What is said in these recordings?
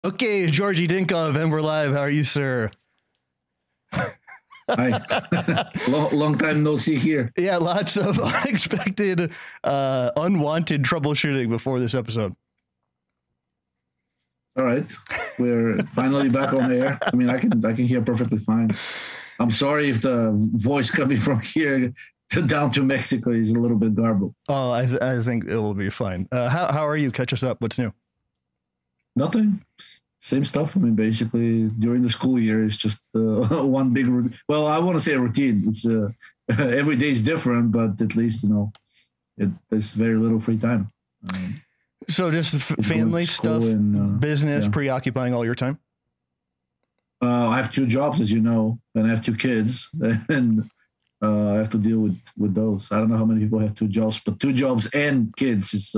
Okay, Georgi Dinkov, and we're live. How are you, sir? Hi. long time no see here. Yeah, lots of unexpected, unwanted troubleshooting before this episode. All right, we're finally back on air. I mean, I can hear perfectly fine. I'm sorry if the voice coming from here down to Mexico is a little bit garbled. Oh, I think it will be fine. How are you? Catch us up. What's new? Nothing. Same stuff. I mean, basically during the school year, it's just one big. Well, I want to say a routine. It's every day is different, but at least there's very little free time. So just family stuff, and, business, preoccupying all your time. I have 2 jobs, as you know, and I have 2 kids, and I have to deal with those. I don't know how many people have 2 jobs, but 2 jobs and kids is.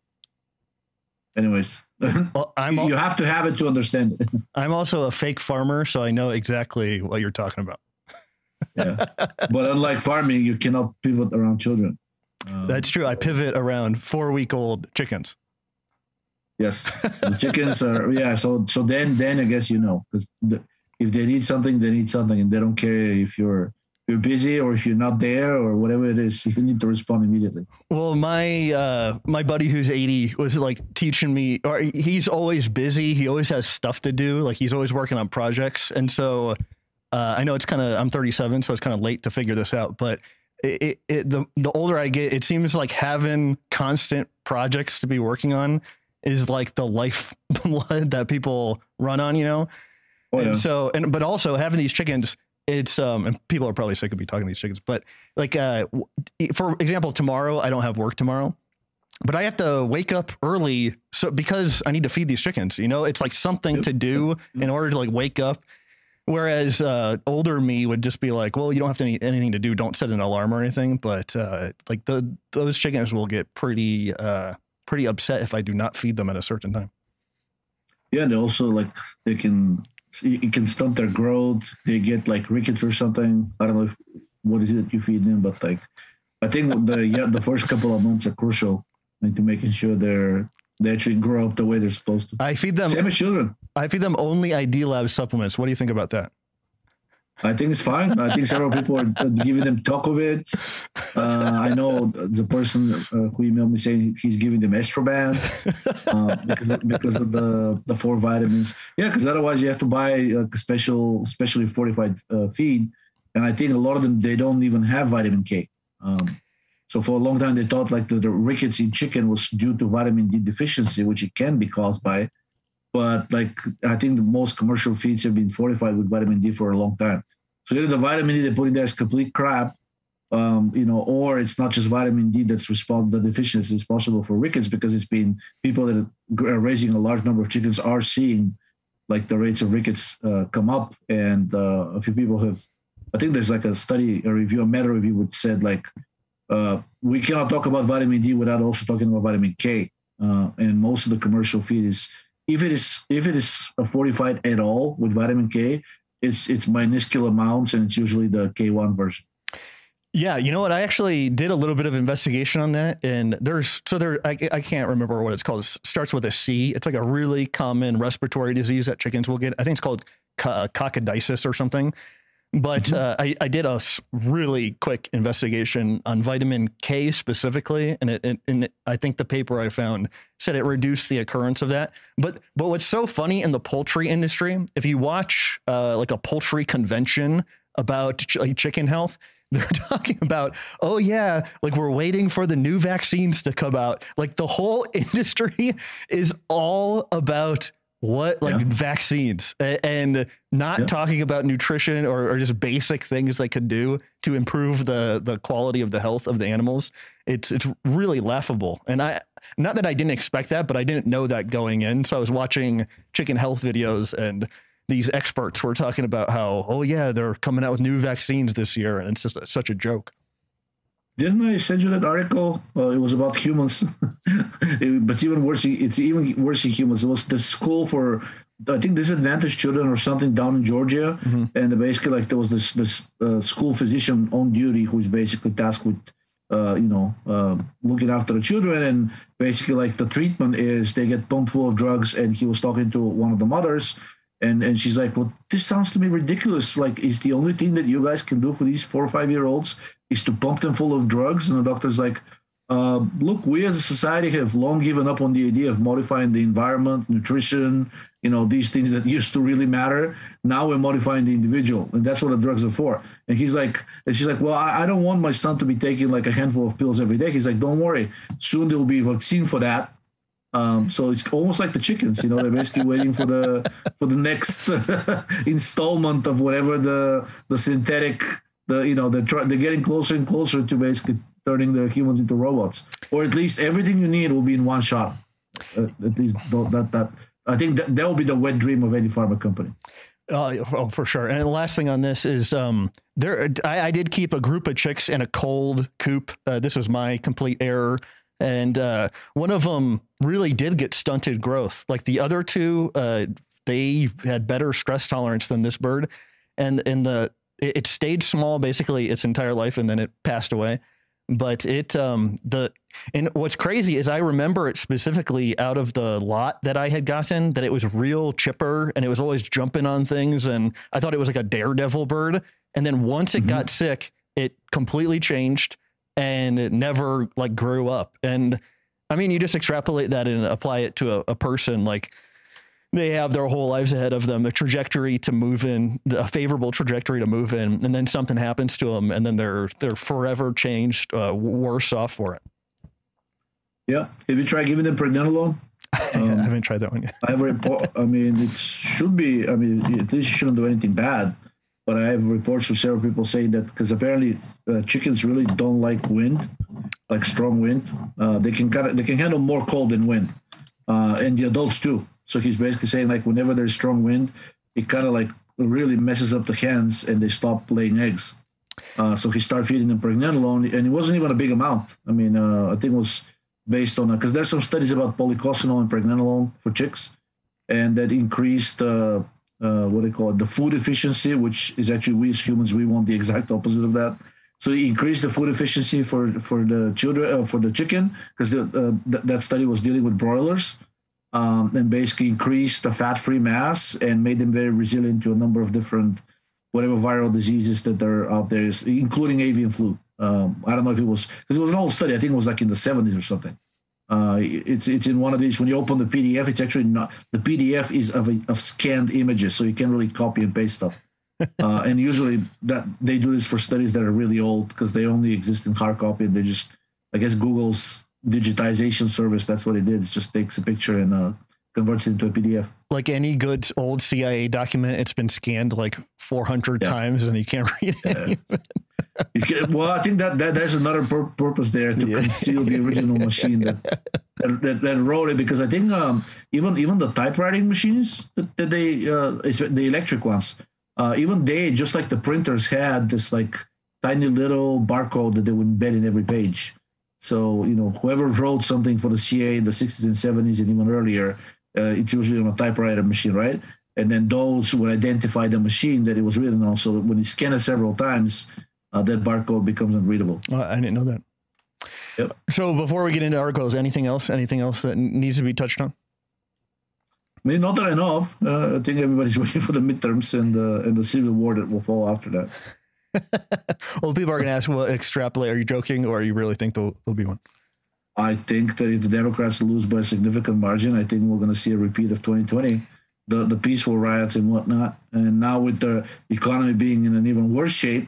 Anyways, well, you have to have it to understand it. I'm also a fake farmer, so I know exactly what you're talking about. Yeah, but unlike farming, you cannot pivot around children. That's true. I pivot around 4-week-old chickens. Yes, the chickens are So then I guess because if they need something, and they don't care if you're busy or if you're not there or whatever it is, you need to respond immediately. Well, my buddy who's 80 was like teaching me, or he's always busy. He always has stuff to do. Like he's always working on projects. And so I know I'm 37, so it's kind of late to figure this out, but the older I get, it seems like having constant projects to be working on is like the lifeblood that people run on, Oh, yeah. And so, but also having these chickens, it's and people are probably sick of me talking to these chickens, but like for example, tomorrow I don't have work tomorrow, but I have to wake up early because I need to feed these chickens. It's like something to do in order to like wake up. Whereas older me would just be like, well, you don't have to need anything to do. Don't set an alarm or anything. But like those chickens will get pretty upset if I do not feed them at a certain time. Yeah, and also it can stunt their growth. They get like rickets or something. I don't know what is it you feed them, but like I think the first couple of months are crucial to making sure they actually grow up the way they're supposed to. I feed them same as children. I feed them only ID Lab supplements. What do you think about that? I think it's fine. I think several people are giving them Tocovit. I know the person who emailed me saying he's giving them Estroban because of the 4 vitamins. Yeah, because otherwise you have to buy a specially fortified feed. And I think a lot of them, they don't even have vitamin K. So for a long time, they thought like the rickets in chicken was due to vitamin D deficiency, which it can be caused by. But like, I think the most commercial feeds have been fortified with vitamin D for a long time. So either the vitamin D they put in there is complete crap, or it's not just vitamin D the deficiency is responsible for rickets, because it's been people that are raising a large number of chickens are seeing like the rates of rickets come up. And a few people I think there's like a meta review which said like, we cannot talk about vitamin D without also talking about vitamin K. And most of the commercial feed is, if it is fortified at all with vitamin K, it's minuscule amounts, and it's usually the K1 version. Yeah, you know what? I actually did a little bit of investigation on that, and I can't remember what it's called. It starts with a C. It's like a really common respiratory disease that chickens will get. I think it's called coccidiosis or something. But I did a really quick investigation on vitamin K specifically, and I think the paper I found said it reduced the occurrence of that. But what's so funny in the poultry industry, if you watch like a poultry convention about chicken health, they're talking about, oh yeah, like we're waiting for the new vaccines to come out. Like the whole industry is all about vaccines and not talking about nutrition or just basic things they could do to improve the quality of the health of the animals. It's really laughable. And not that I didn't expect that, but I didn't know that going in. So I was watching chicken health videos, and these experts were talking about how, oh yeah, they're coming out with new vaccines this year. And it's just such a joke. Didn't I send you that article? It was about humans, but it's even worse in humans. It was the school for, I think, disadvantaged children or something down in Georgia. Mm-hmm. And basically, like, there was this school physician on duty who's basically tasked with looking after the children. And basically, like, the treatment is they get pumped full of drugs. And he was talking to one of the mothers, and she's like, well, this sounds to me ridiculous. Like, is the only thing that you guys can do for these 4 or 5 year olds is to pump them full of drugs? And the doctor's like, look, we as a society have long given up on the idea of modifying the environment, nutrition, these things that used to really matter. Now we're modifying the individual, and that's what the drugs are for. And she's like, well, I don't want my son to be taking like a handful of pills every day. He's like, don't worry, soon there will be a vaccine for that. So it's almost like the chickens, they're basically waiting for the next installment of whatever the synthetic, they're getting closer and closer to basically turning the humans into robots, or at least everything you need will be in one shot. At least that I think that will be the wet dream of any pharma company. Oh, for sure. And the last thing on this is I did keep a group of chicks in a cold coop. This was my complete error. And one of them really did get stunted growth. Like the other two, they had better stress tolerance than this bird. And it stayed small basically its entire life, and then it passed away. But and what's crazy is I remember it specifically out of the lot that I had gotten, that it was real chipper and it was always jumping on things. And I thought it was like a daredevil bird. And then once it got sick, it completely changed and it never like grew up. And I mean, you just extrapolate that and apply it to a person. Like, they have their whole lives ahead of them, a trajectory to move in, a favorable trajectory to move in, and then something happens to them, and then they're forever changed, worse off for it. Yeah. Have you tried giving them pregnenolone? I haven't tried that one yet. I have a report. I mean, it should be. I mean, at least you shouldn't do anything bad. But I have reports from several people saying that because apparently chickens really don't like wind, like strong wind. They can handle more cold than wind, and the adults too. So he's basically saying, like, whenever there's strong wind, it kind of like really messes up the hens and they stop laying eggs. So he started feeding them pregnenolone, and it wasn't even a big amount. I mean, I think it was based on, because there's some studies about polycosanol and pregnenolone for chicks, and that increased what they call it, the food efficiency, which is actually, we as humans, we want the exact opposite of that. So it increased the food efficiency for the children, for the chicken, because that study was dealing with broilers. And basically increased the fat-free mass and made them very resilient to a number of different, whatever viral diseases that are out there, including avian flu. I don't know if it was, because it was an old study. I think it was like in the 70s or something. It's in one of these, when you open the PDF, it's actually not, the PDF is of scanned images, so you can't really copy and paste stuff. And usually that they do this for studies that are really old because they only exist in hard copy, and they just, I guess Google's digitization service, that's what it did. It just takes a picture and converts it into a PDF. Like any good old CIA document, it's been scanned like 400 times and you can't read it. Well, I think that there's another purpose there to conceal the original machine that wrote it, because I think even the typewriting machines that they the electric ones, even they, just like the printers, had this like tiny little barcode that they would embed in every page. So, whoever wrote something for the CIA in the 60s and 70s and even earlier, it's usually on a typewriter machine, right? And then those would identify the machine that it was written on. So when you scan it several times, that barcode becomes unreadable. I didn't know that. Yep. So before we get into articles, anything else that needs to be touched on? I mean, not that I know of. I think everybody's waiting for the midterms and the civil war that will follow after that. Well, people are going to ask, well, extrapolate. Are you joking, or you really think there'll be one? I think that if the Democrats lose by a significant margin, I think we're going to see a repeat of 2020, the peaceful riots and whatnot. And now with the economy being in an even worse shape,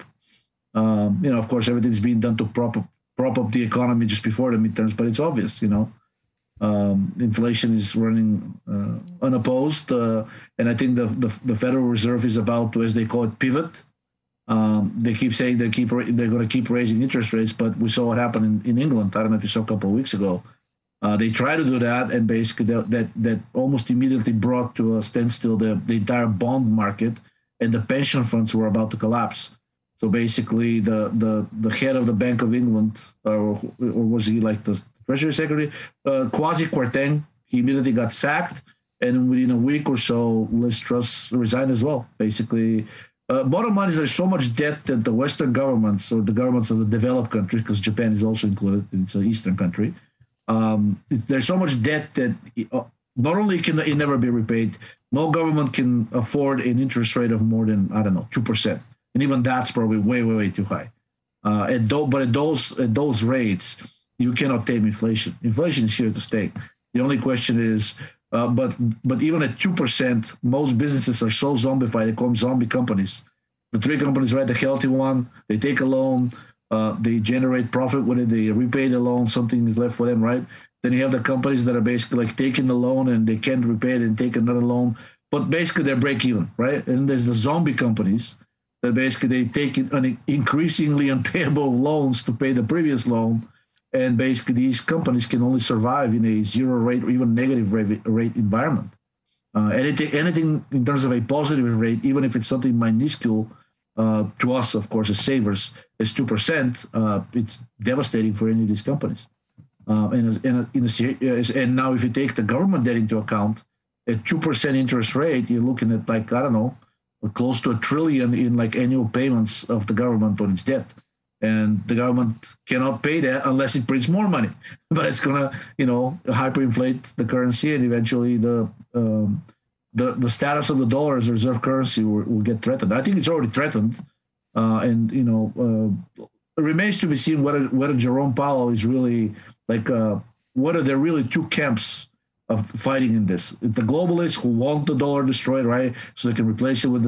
of course, everything's being done to prop up the economy just before the midterms. But it's obvious, inflation is running unopposed, and I think the Federal Reserve is about to, as they call it, pivot. They keep saying they're going to keep raising interest rates, but we saw what happened in England. I don't know if you saw a couple of weeks ago. They tried to do that, and basically that almost immediately brought to a standstill the entire bond market, and the pension funds were about to collapse. So basically, the head of the Bank of England, or was he like the Treasury Secretary, Kwasi Kwarteng, he immediately got sacked, and within a week or so, Liz Truss resigned as well. Basically, Bottom line is there's so much debt that the Western governments or the governments of the developed countries, because Japan is also included, it's an Eastern country. There's so much debt that not only can it never be repaid, no government can afford an interest rate of more than, I don't know, 2%. And even that's probably way, way, way too high. But at those rates, you cannot tame inflation. Inflation is here to stay. The only question is, but even at 2%, most businesses are so zombified, they call them zombie companies. The three companies write a healthy one, they take a loan, they generate profit with it, they repay the loan, something is left for them, right? Then you have the companies that are basically like taking the loan and they can't repay it and take another loan, but basically they're break even, right? And there's the zombie companies that basically they take increasingly unpayable loans to pay the previous loan. And basically, these companies can only survive in a zero rate or even negative rate environment. Anything in terms of a positive rate, even if it's something minuscule to us, of course, as savers, is 2%. It's devastating for any of these companies. And now, if you take the government debt into account, at 2% interest rate, you're looking at like, I don't know, close to $1 trillion in like annual payments of the government on its debt. And the government cannot pay that unless it prints more money. But it's gonna, hyperinflate the currency, and eventually the status of the dollar as a reserve currency will get threatened. I think it's already threatened, it remains to be seen whether Jerome Powell is really like whether there are really two camps of fighting in this. The globalists who want the dollar destroyed, right, so they can replace it with the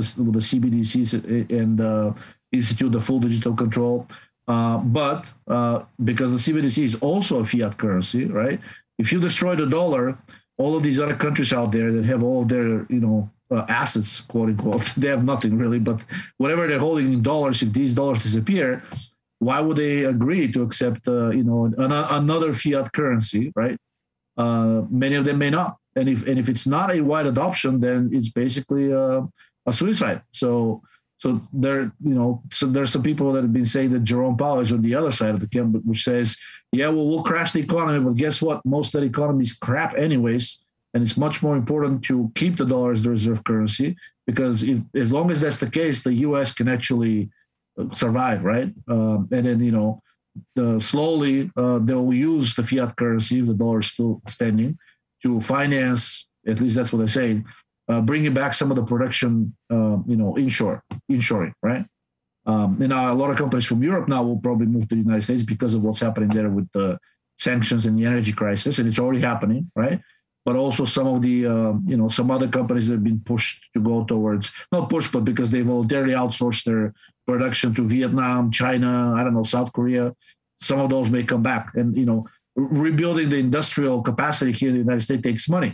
CBDCs and institute the full digital control. But because the CBDC is also a fiat currency, right? If you destroy the dollar, all of these other countries out there that have all of their, assets, quote unquote, they have nothing really, but whatever they're holding in dollars, if these dollars disappear, why would they agree to accept, another fiat currency, right? Many of them may not. And if it's not a wide adoption, then it's basically a suicide. So there's some people that have been saying that Jerome Powell is on the other side of the camp, which says, yeah, well, we'll crash the economy, but guess what? Most of the economy is crap anyways, and it's much more important to keep the dollar as the reserve currency, because as long as that's the case, the U.S. can actually survive, right? And then, slowly they'll use the fiat currency, if the dollar is still standing, to finance, at least that's what they're saying, bringing back some of the production, inshoring, right? And now a lot of companies from Europe now will probably move to the United States because of what's happening there with the sanctions and the energy crisis, and it's already happening, right? But also some of the, some other companies that have been pushed to go towards, not pushed, but because they voluntarily outsourced their production to Vietnam, China, I don't know, South Korea. Some of those may come back. And, rebuilding the industrial capacity here in the United States takes money.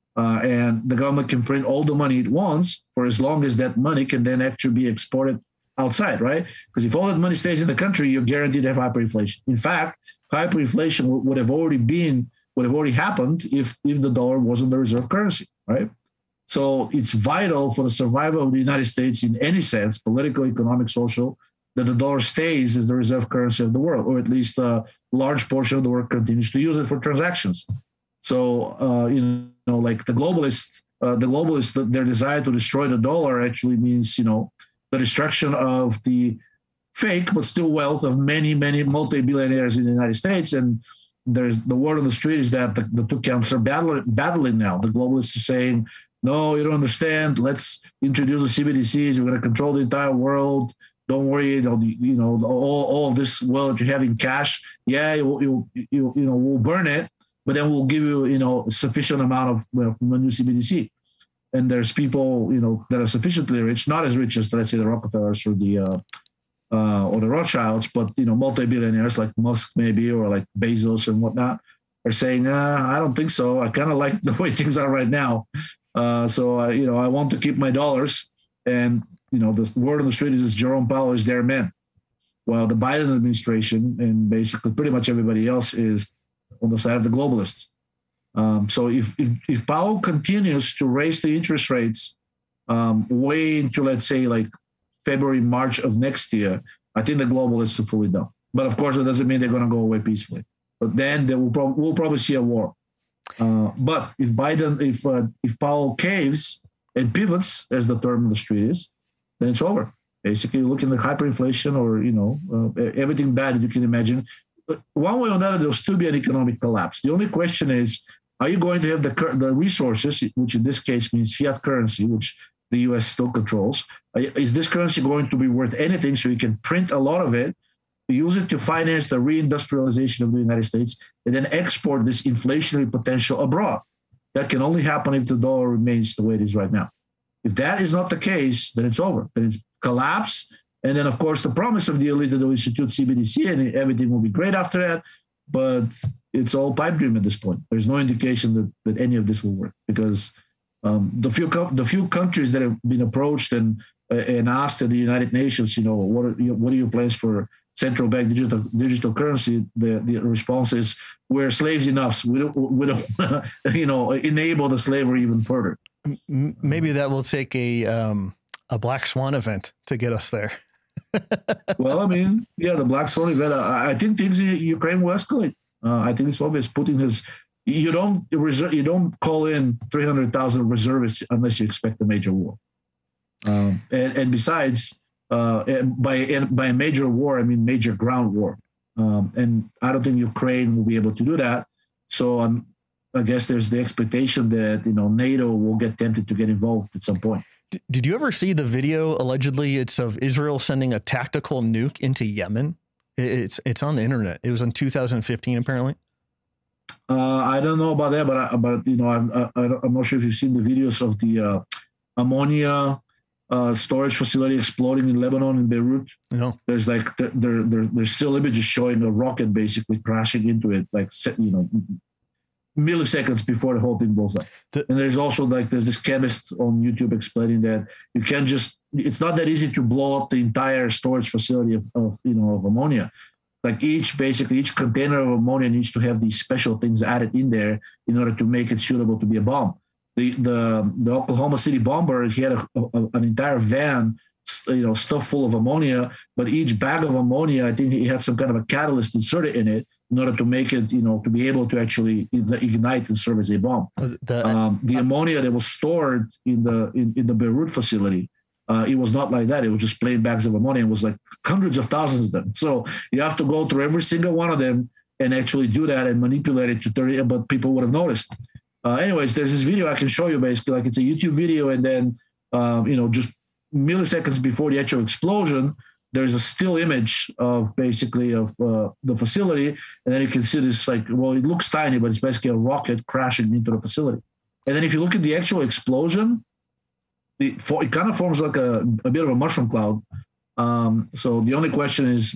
And the government can print all the money it wants for as long as that money can then actually be exported outside, right? Because if all that money stays in the country, you're guaranteed to have hyperinflation. In fact, hyperinflation would have already happened if the dollar wasn't the reserve currency, right? So it's vital for the survival of the United States in any sense, political, economic, social, that the dollar stays as the reserve currency of the world, or at least a large portion of the world continues to use it for transactions. So, like the globalists, their desire to destroy the dollar actually means, the destruction of the fake but still wealth of many, many multi-billionaires in the United States. And there's the word on the street is that the two camps are battling now. The globalists are saying, no, you don't understand. Let's introduce the CBDCs. We're going to control the entire world. Don't worry, all of this wealth you have in cash. Yeah, we'll burn it, but then we'll give you, sufficient amount of from a new CBDC. And there's people, that are sufficiently rich, not as rich as, let's say, the Rockefellers or the Rothschilds, but, multi-billionaires like Musk maybe, or like Bezos and whatnot, are saying, I don't think so. I kind of like the way things are right now. So I want to keep my dollars. And, the word on the street is Jerome Powell is their man. While the Biden administration and basically pretty much everybody else is on the side of the globalists. So if Powell continues to raise the interest rates way into, let's say, like February, March of next year, I think the globalists are fully done. But of course, it doesn't mean they're going to go away peacefully. But then we'll probably see a war. But if Powell caves and pivots, as the term on the street is, then it's over. Basically, looking at hyperinflation or, everything bad that you can imagine. One way or another, there'll still be an economic collapse. The only question is, are you going to have the resources, which in this case means fiat currency, which the U.S. still controls? Is this currency going to be worth anything so you can print a lot of it, use it to finance the reindustrialization of the United States, and then export this inflationary potential abroad? That can only happen if the dollar remains the way it is right now. If that is not the case, then it's over. Then it's collapse. And then, of course, the promise of the elite that will institute CBDC and everything will be great after that. But it's all pipe dream at this point. There's no indication that any of this will work because the few countries that have been approached and asked at the United Nations, what are your plans for central bank digital currency? The response is, we're slaves enough. We don't want to, enable the slavery even further. Maybe that will take a Black Swan event to get us there. Well, I mean, yeah, the Black Swan event. I think things in Ukraine will escalate. I think it's obvious. Putin you don't call in 300,000 reservists unless you expect a major war. And besides, by a major war, I mean major ground war. And I don't think Ukraine will be able to do that. So I guess there's the expectation that NATO will get tempted to get involved at some point. Did you ever see the video? Allegedly, it's of Israel sending a tactical nuke into Yemen. It's on the internet. It was in 2015, apparently. I don't know about that, but I'm not sure if you've seen the videos of the ammonia storage facility exploding in Lebanon, in Beirut. No. There's there's still images showing a rocket basically crashing into it, milliseconds before the whole thing blows up. And there's also there's this chemist on YouTube explaining that you can't it's not that easy to blow up the entire storage facility of ammonia. Each container of ammonia needs to have these special things added in there in order to make it suitable to be a bomb. The Oklahoma City bomber, he had an entire van, stuffed full of ammonia, but each bag of ammonia, I think he had some kind of a catalyst inserted in it in order to make it, to be able to actually ignite and serve as a bomb. The ammonia that was stored in the Beirut facility, it was not like that. It was just plain bags of ammonia. It was hundreds of thousands of them. So you have to go through every single one of them and actually do that and manipulate it to 30, but people would have noticed. Anyways, there's this video I can show you basically, it's a YouTube video, and then, just milliseconds before the actual explosion, there's a still image of the facility. And then you can see this it looks tiny, but it's basically a rocket crashing into the facility. And then if you look at the actual explosion, it kind of forms like a bit of a mushroom cloud. So the only question is,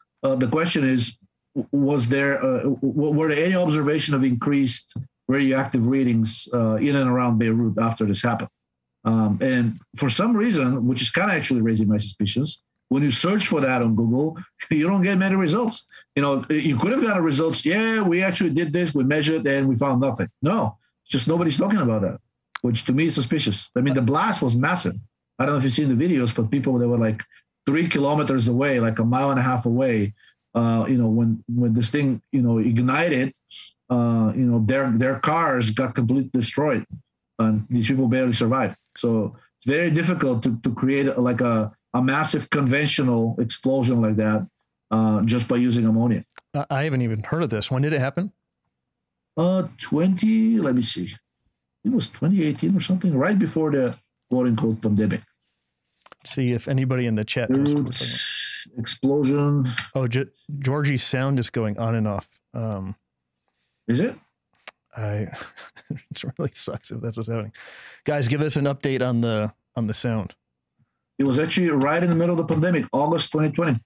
was there, were there any observation of increased radioactive readings in and around Beirut after this happened? And for some reason, which is kind of actually raising my suspicions, when you search for that on Google, you don't get many results. You could have gotten results. Yeah, we actually did this, we measured, and we found nothing. No, it's just nobody's talking about that, which to me is suspicious. I mean, the blast was massive. I don't know if you've seen the videos, but people that were 3 kilometers away, a mile and a half away, when this thing, ignited, their cars got completely destroyed, and these people barely survived. So it's very difficult to create a massive conventional explosion like that just by using ammonia. I haven't even heard of this. When did it happen? Let me see. It was 2018 or something, right before the quote unquote pandemic. See if anybody in the chat knows. Explosion. Oh, Georgie's sound is going on and off. Is it? It really sucks if that's what's happening. Guys, give us an update on the sound. It was actually right in the middle of the pandemic, August 2020.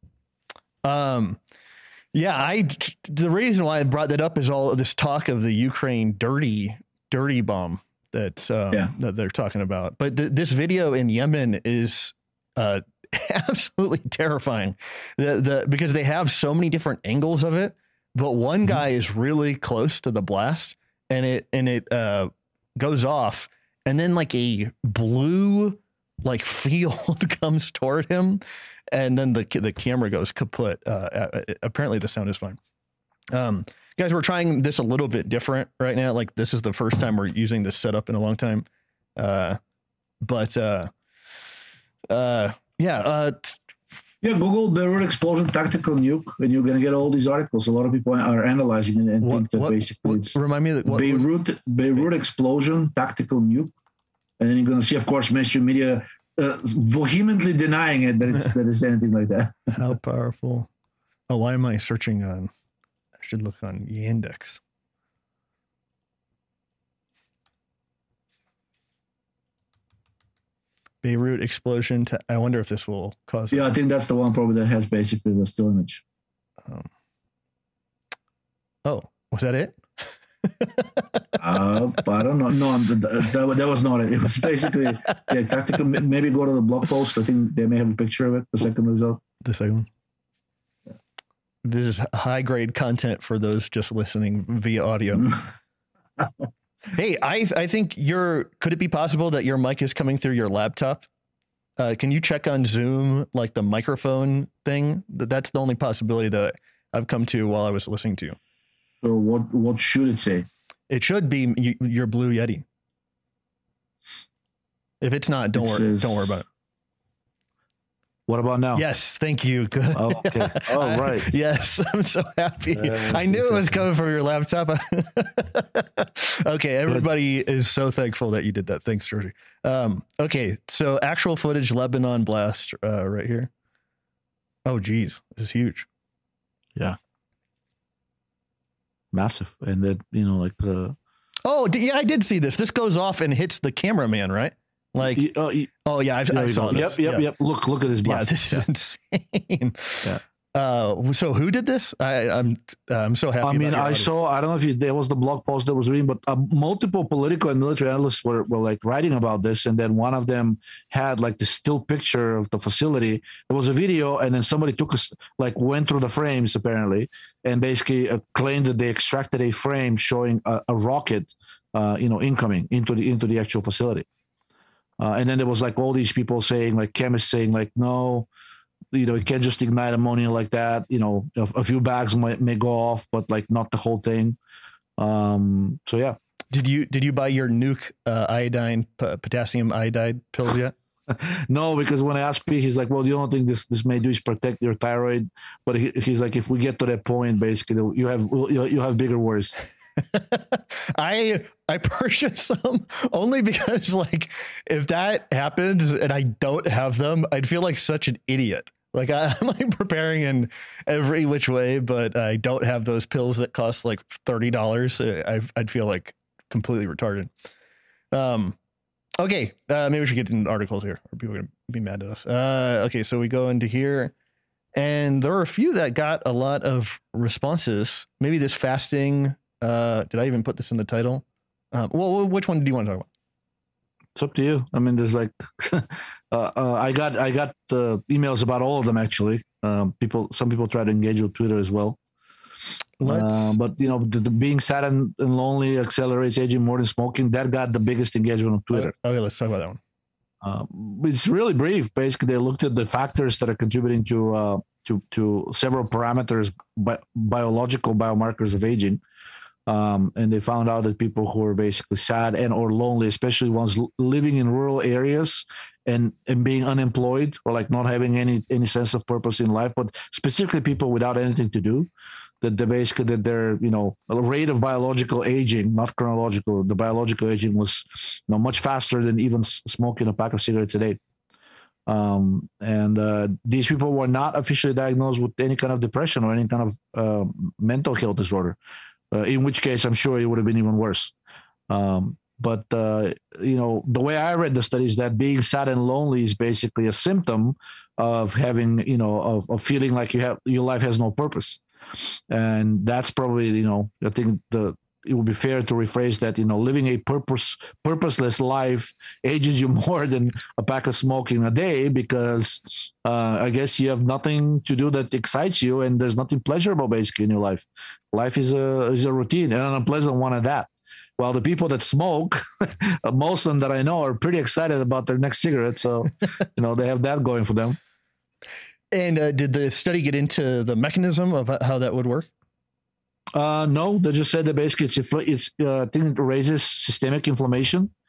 Yeah, the reason why I brought that up is all this talk of the Ukraine dirty bomb that they're talking about. But this video in Yemen is absolutely terrifying. Because they have so many different angles of it, but one guy is really close to the blast, and it goes off, and then a blue field comes toward him, and then the camera goes kaput. Apparently the sound is fine. Guys, we're trying this a little bit different right now. This is the first time we're using this setup in a long time. But Yeah. Yeah, Google Beirut explosion tactical nuke, and you're gonna get all these articles. A lot of people are analyzing it and think that basically it's remind me that Beirut explosion tactical nuke, and then you're gonna see, of course, mainstream media vehemently denying it that it's anything like that. How powerful? Oh, why am I searching on? I should look on Yandex. Beirut explosion. I wonder if this will cause. Yeah, I think that's the one probably that has basically the still image. Oh, was that it? I don't know. No, that was not it. It was basically tactical. Maybe go to the blog post. I think they may have a picture of it. The second result. The second one. Yeah. This is high grade content for those just listening via audio. Hey, I think could it be possible that your mic is coming through your laptop? Can you check on Zoom, like the microphone thing? That's the only possibility that I've come to while I was listening to you. So what should it say? It should be your Blue Yeti. If it's not, don't worry about it. What about now? Yes, thank you. Good. Oh, okay. Oh, right. Yes, I'm so happy. I knew it was coming from your laptop. Okay, everybody is so thankful that you did that. Thanks, Georgie. Okay, so actual footage, Lebanon blast right here. Oh, geez, this is huge. Yeah. Massive. And then, like the... Oh, yeah, I did see this. This goes off and hits the cameraman, right? Like, oh yeah, I saw this. Yep. Look at his blast. Yeah, this is insane. Yeah. So who did this? I'm so happy. I mean, I don't know if there was the blog post that was reading, but multiple political and military analysts were like writing about this. And then one of them had like the still picture of the facility. It was a video. And then somebody went through the frames apparently, and basically claimed that they extracted a frame showing a rocket, incoming into the actual facility. And then there was like all these people saying, like chemists saying, like, no, you can't just ignite ammonia like that. A few bags may go off, but like not the whole thing. So yeah. Did you buy your nuke iodine potassium iodide pills yet? No, because when I asked Pete, he's like, well, the only thing this may do is protect your thyroid. But he's like, if we get to that point, basically, you have bigger worries. I purchased some only because, like, if that happens and I don't have them, I'd feel like such an idiot. Like I'm like preparing in every which way, but I don't have those pills that cost like $30. I'd feel like completely retarded. Okay, maybe we should get into articles here, or people are gonna be mad at us. Okay, so we go into here, and there are a few that got a lot of responses. Maybe this fasting. Did I even put this in the title? Well, which one do you want to talk about? It's up to you. I mean, there's like, I got the emails about all of them actually. Some people try to engage with Twitter as well. But the being sad and lonely accelerates aging more than smoking. That got the biggest engagement on Twitter. Okay, let's talk about that one. It's really brief. Basically, they looked at the factors that are contributing to several parameters, biological biomarkers of aging. And they found out that people who are basically sad and or lonely, especially ones living in rural areas and being unemployed or like not having any sense of purpose in life, but specifically people without anything to do, that their rate of biological aging, not chronological, the biological aging was much faster than even smoking a pack of cigarettes a day. And these people were not officially diagnosed with any kind of depression or any kind of mental health disorder. In which case, I'm sure it would have been even worse. But the way I read the study is that being sad and lonely is basically a symptom of having, of feeling like your life has no purpose. And that's probably, I think it would be fair to rephrase that, living a purposeless life ages you more than a pack of smoking a day, because I guess you have nothing to do that excites you, and there's nothing pleasurable basically in your life. Life is a routine, and an unpleasant one at that. While the people that smoke, most of them that I know are pretty excited about their next cigarette. So, they have that going for them. And did the study get into the mechanism of how that would work? No, they just said that basically I think it raises systemic inflammation.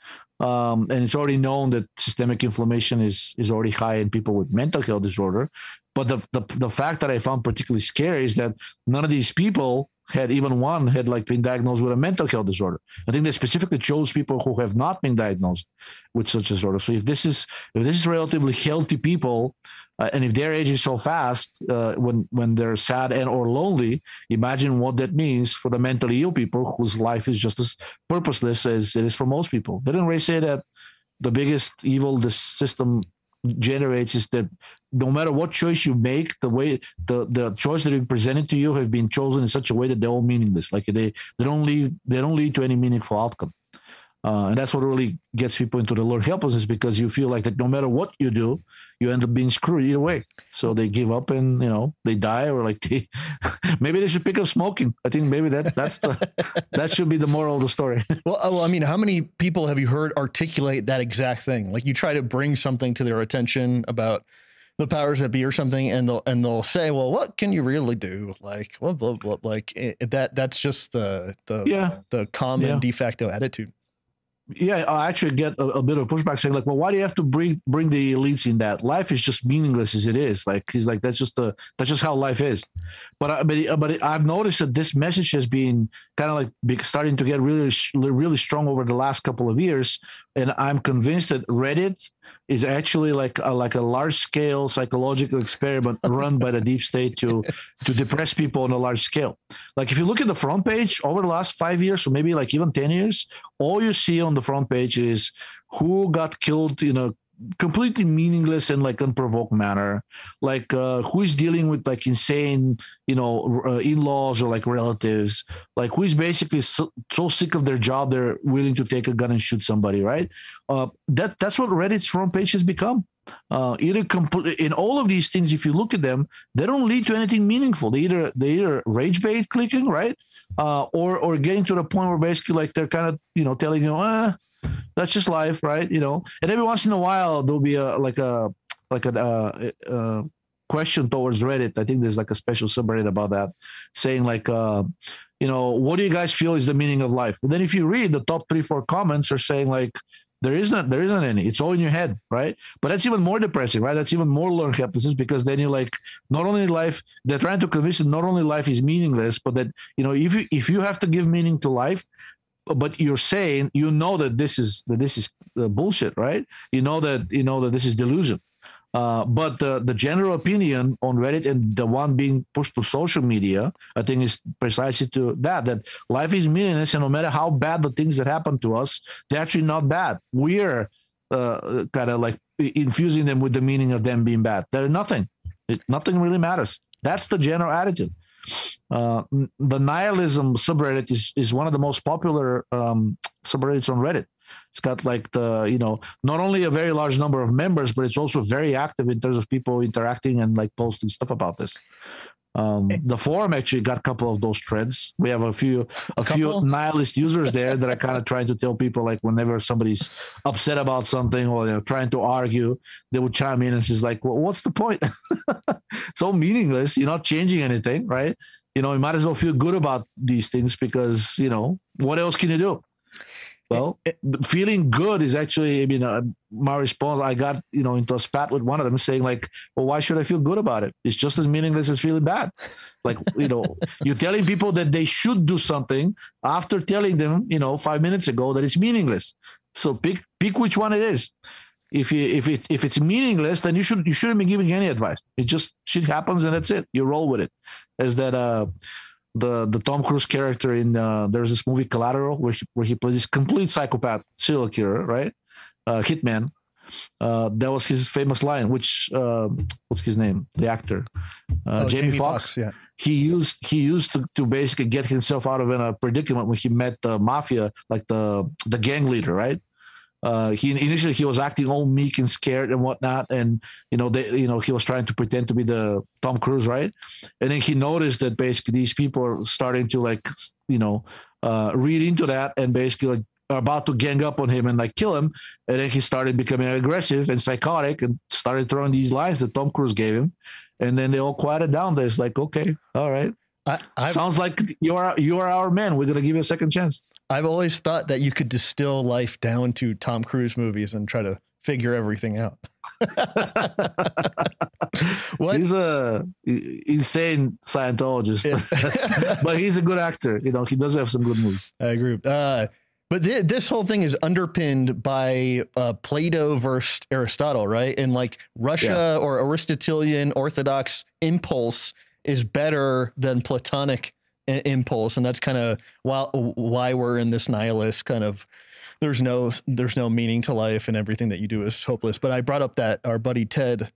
And it's already known that systemic inflammation is already high in people with mental health disorder. But the fact that I found particularly scary is that none of these people had been diagnosed with a mental health disorder. I think they specifically chose people who have not been diagnosed with such a disorder. So if this is relatively healthy people, and if they're aging so fast when they're sad and or lonely, imagine what that means for the mentally ill people whose life is just as purposeless as it is for most people. Didn't Ray say that the biggest evil this system generates is that no matter what choice you make, the choice that is presented to you have been chosen in such a way that they're all meaningless. Like they don't lead to any meaningful outcome. And that's what really gets people into the Lord helplessness, because you feel like that no matter what you do, you end up being screwed either way. So they give up and, they die, or like maybe they should pick up smoking. I think maybe that should be the moral of the story. Well, I mean, how many people have you heard articulate that exact thing? Like you try to bring something to their attention about the powers that be or something, and they'll say, well, what can you really do? Like, well, that's just the common de facto attitude. Yeah, I actually get a bit of pushback saying like, well, why do you have to bring the elites in that? Life is just meaningless as it is. Like he's like, that's just how life is. But I've noticed that this message has been kind of like starting to get really, really strong over the last couple of years. And I'm convinced that Reddit is actually like a large scale psychological experiment run by the deep state to depress people on a large scale. Like if you look at the front page over the last 5 years, or maybe like even 10 years, all you see on the front page is who got killed in a completely meaningless and like unprovoked manner, like who is dealing with like insane in-laws or like relatives, like who is basically so sick of their job they're willing to take a gun and shoot somebody, right? That's what Reddit's front page has become. In all of these things, if you look at them, they don't lead to anything meaningful. They either rage bait clicking, right, or getting to the point where basically like they're kind of telling you, that's just life, right? And every once in a while there'll be a question towards Reddit. I think there's like a special subreddit about that, saying like, what do you guys feel is the meaning of life? And then if you read the top 3-4 comments are saying like, there isn't any. It's all in your head, right? But that's even more depressing, right? That's even more learned helplessness, because then you're like, not only life, they're trying to convince you not only life is meaningless, but that if you have to give meaning to life, but you're saying that this is bullshit, right? That this is delusion. But the general opinion on Reddit, and the one being pushed to social media, I think is precisely to that life is meaningless, and no matter how bad the things that happen to us, they're actually not bad. We're kind of like infusing them with the meaning of them being bad. They're nothing. Nothing really matters. That's the general attitude. The nihilism subreddit is one of the most popular subreddits on Reddit. It's got like not only a very large number of members, but it's also very active in terms of people interacting and like posting stuff about this. The forum actually got a couple of those threads. We have a few nihilist users there that are kind of trying to tell people, like, whenever somebody's upset about something or they're trying to argue, they would chime in and she's like, well, what's the point? It's all meaningless. You're not changing anything, right? You might as well feel good about these things, because, what else can you do? Well, feeling good is actually, my response, I got, into a spat with one of them saying like, well, why should I feel good about it? It's just as meaningless as feeling bad. Like, you're telling people that they should do something after telling them, 5 minutes ago that it's meaningless. So pick which one it is. If it's meaningless, then you shouldn't be giving any advice. It just shit happens and that's it. You roll with it. As that, the Tom Cruise character in there's this movie Collateral where he plays this complete psychopath serial killer, right? Hitman. That was his famous line, which what's his name? The actor, Jamie Foxx. Yeah. He used to basically get himself out of a predicament when he met the mafia, like the gang leader, right? He initially was acting all meek and scared and whatnot, and he was trying to pretend to be the Tom Cruise, right? And then he noticed that basically these people are starting to read into that and basically like are about to gang up on him and like kill him. And then he started becoming aggressive and psychotic and started throwing these lines that Tom Cruise gave him. And then they all quieted down. There's like, okay, all right. Sounds like you are our man. We're gonna give you a second chance. I've always thought that you could distill life down to Tom Cruise movies and try to figure everything out. What? He's a insane Scientologist, but he's a good actor. You know, he does have some good movies. I agree. But this whole thing is underpinned by Plato versus Aristotle, right? And like Russia or Aristotelian Orthodox impulse is better than Platonic impulse, and that's kind of why we're in this nihilist kind of. There's no meaning to life, and everything that you do is hopeless. But I brought up that our buddy Ted.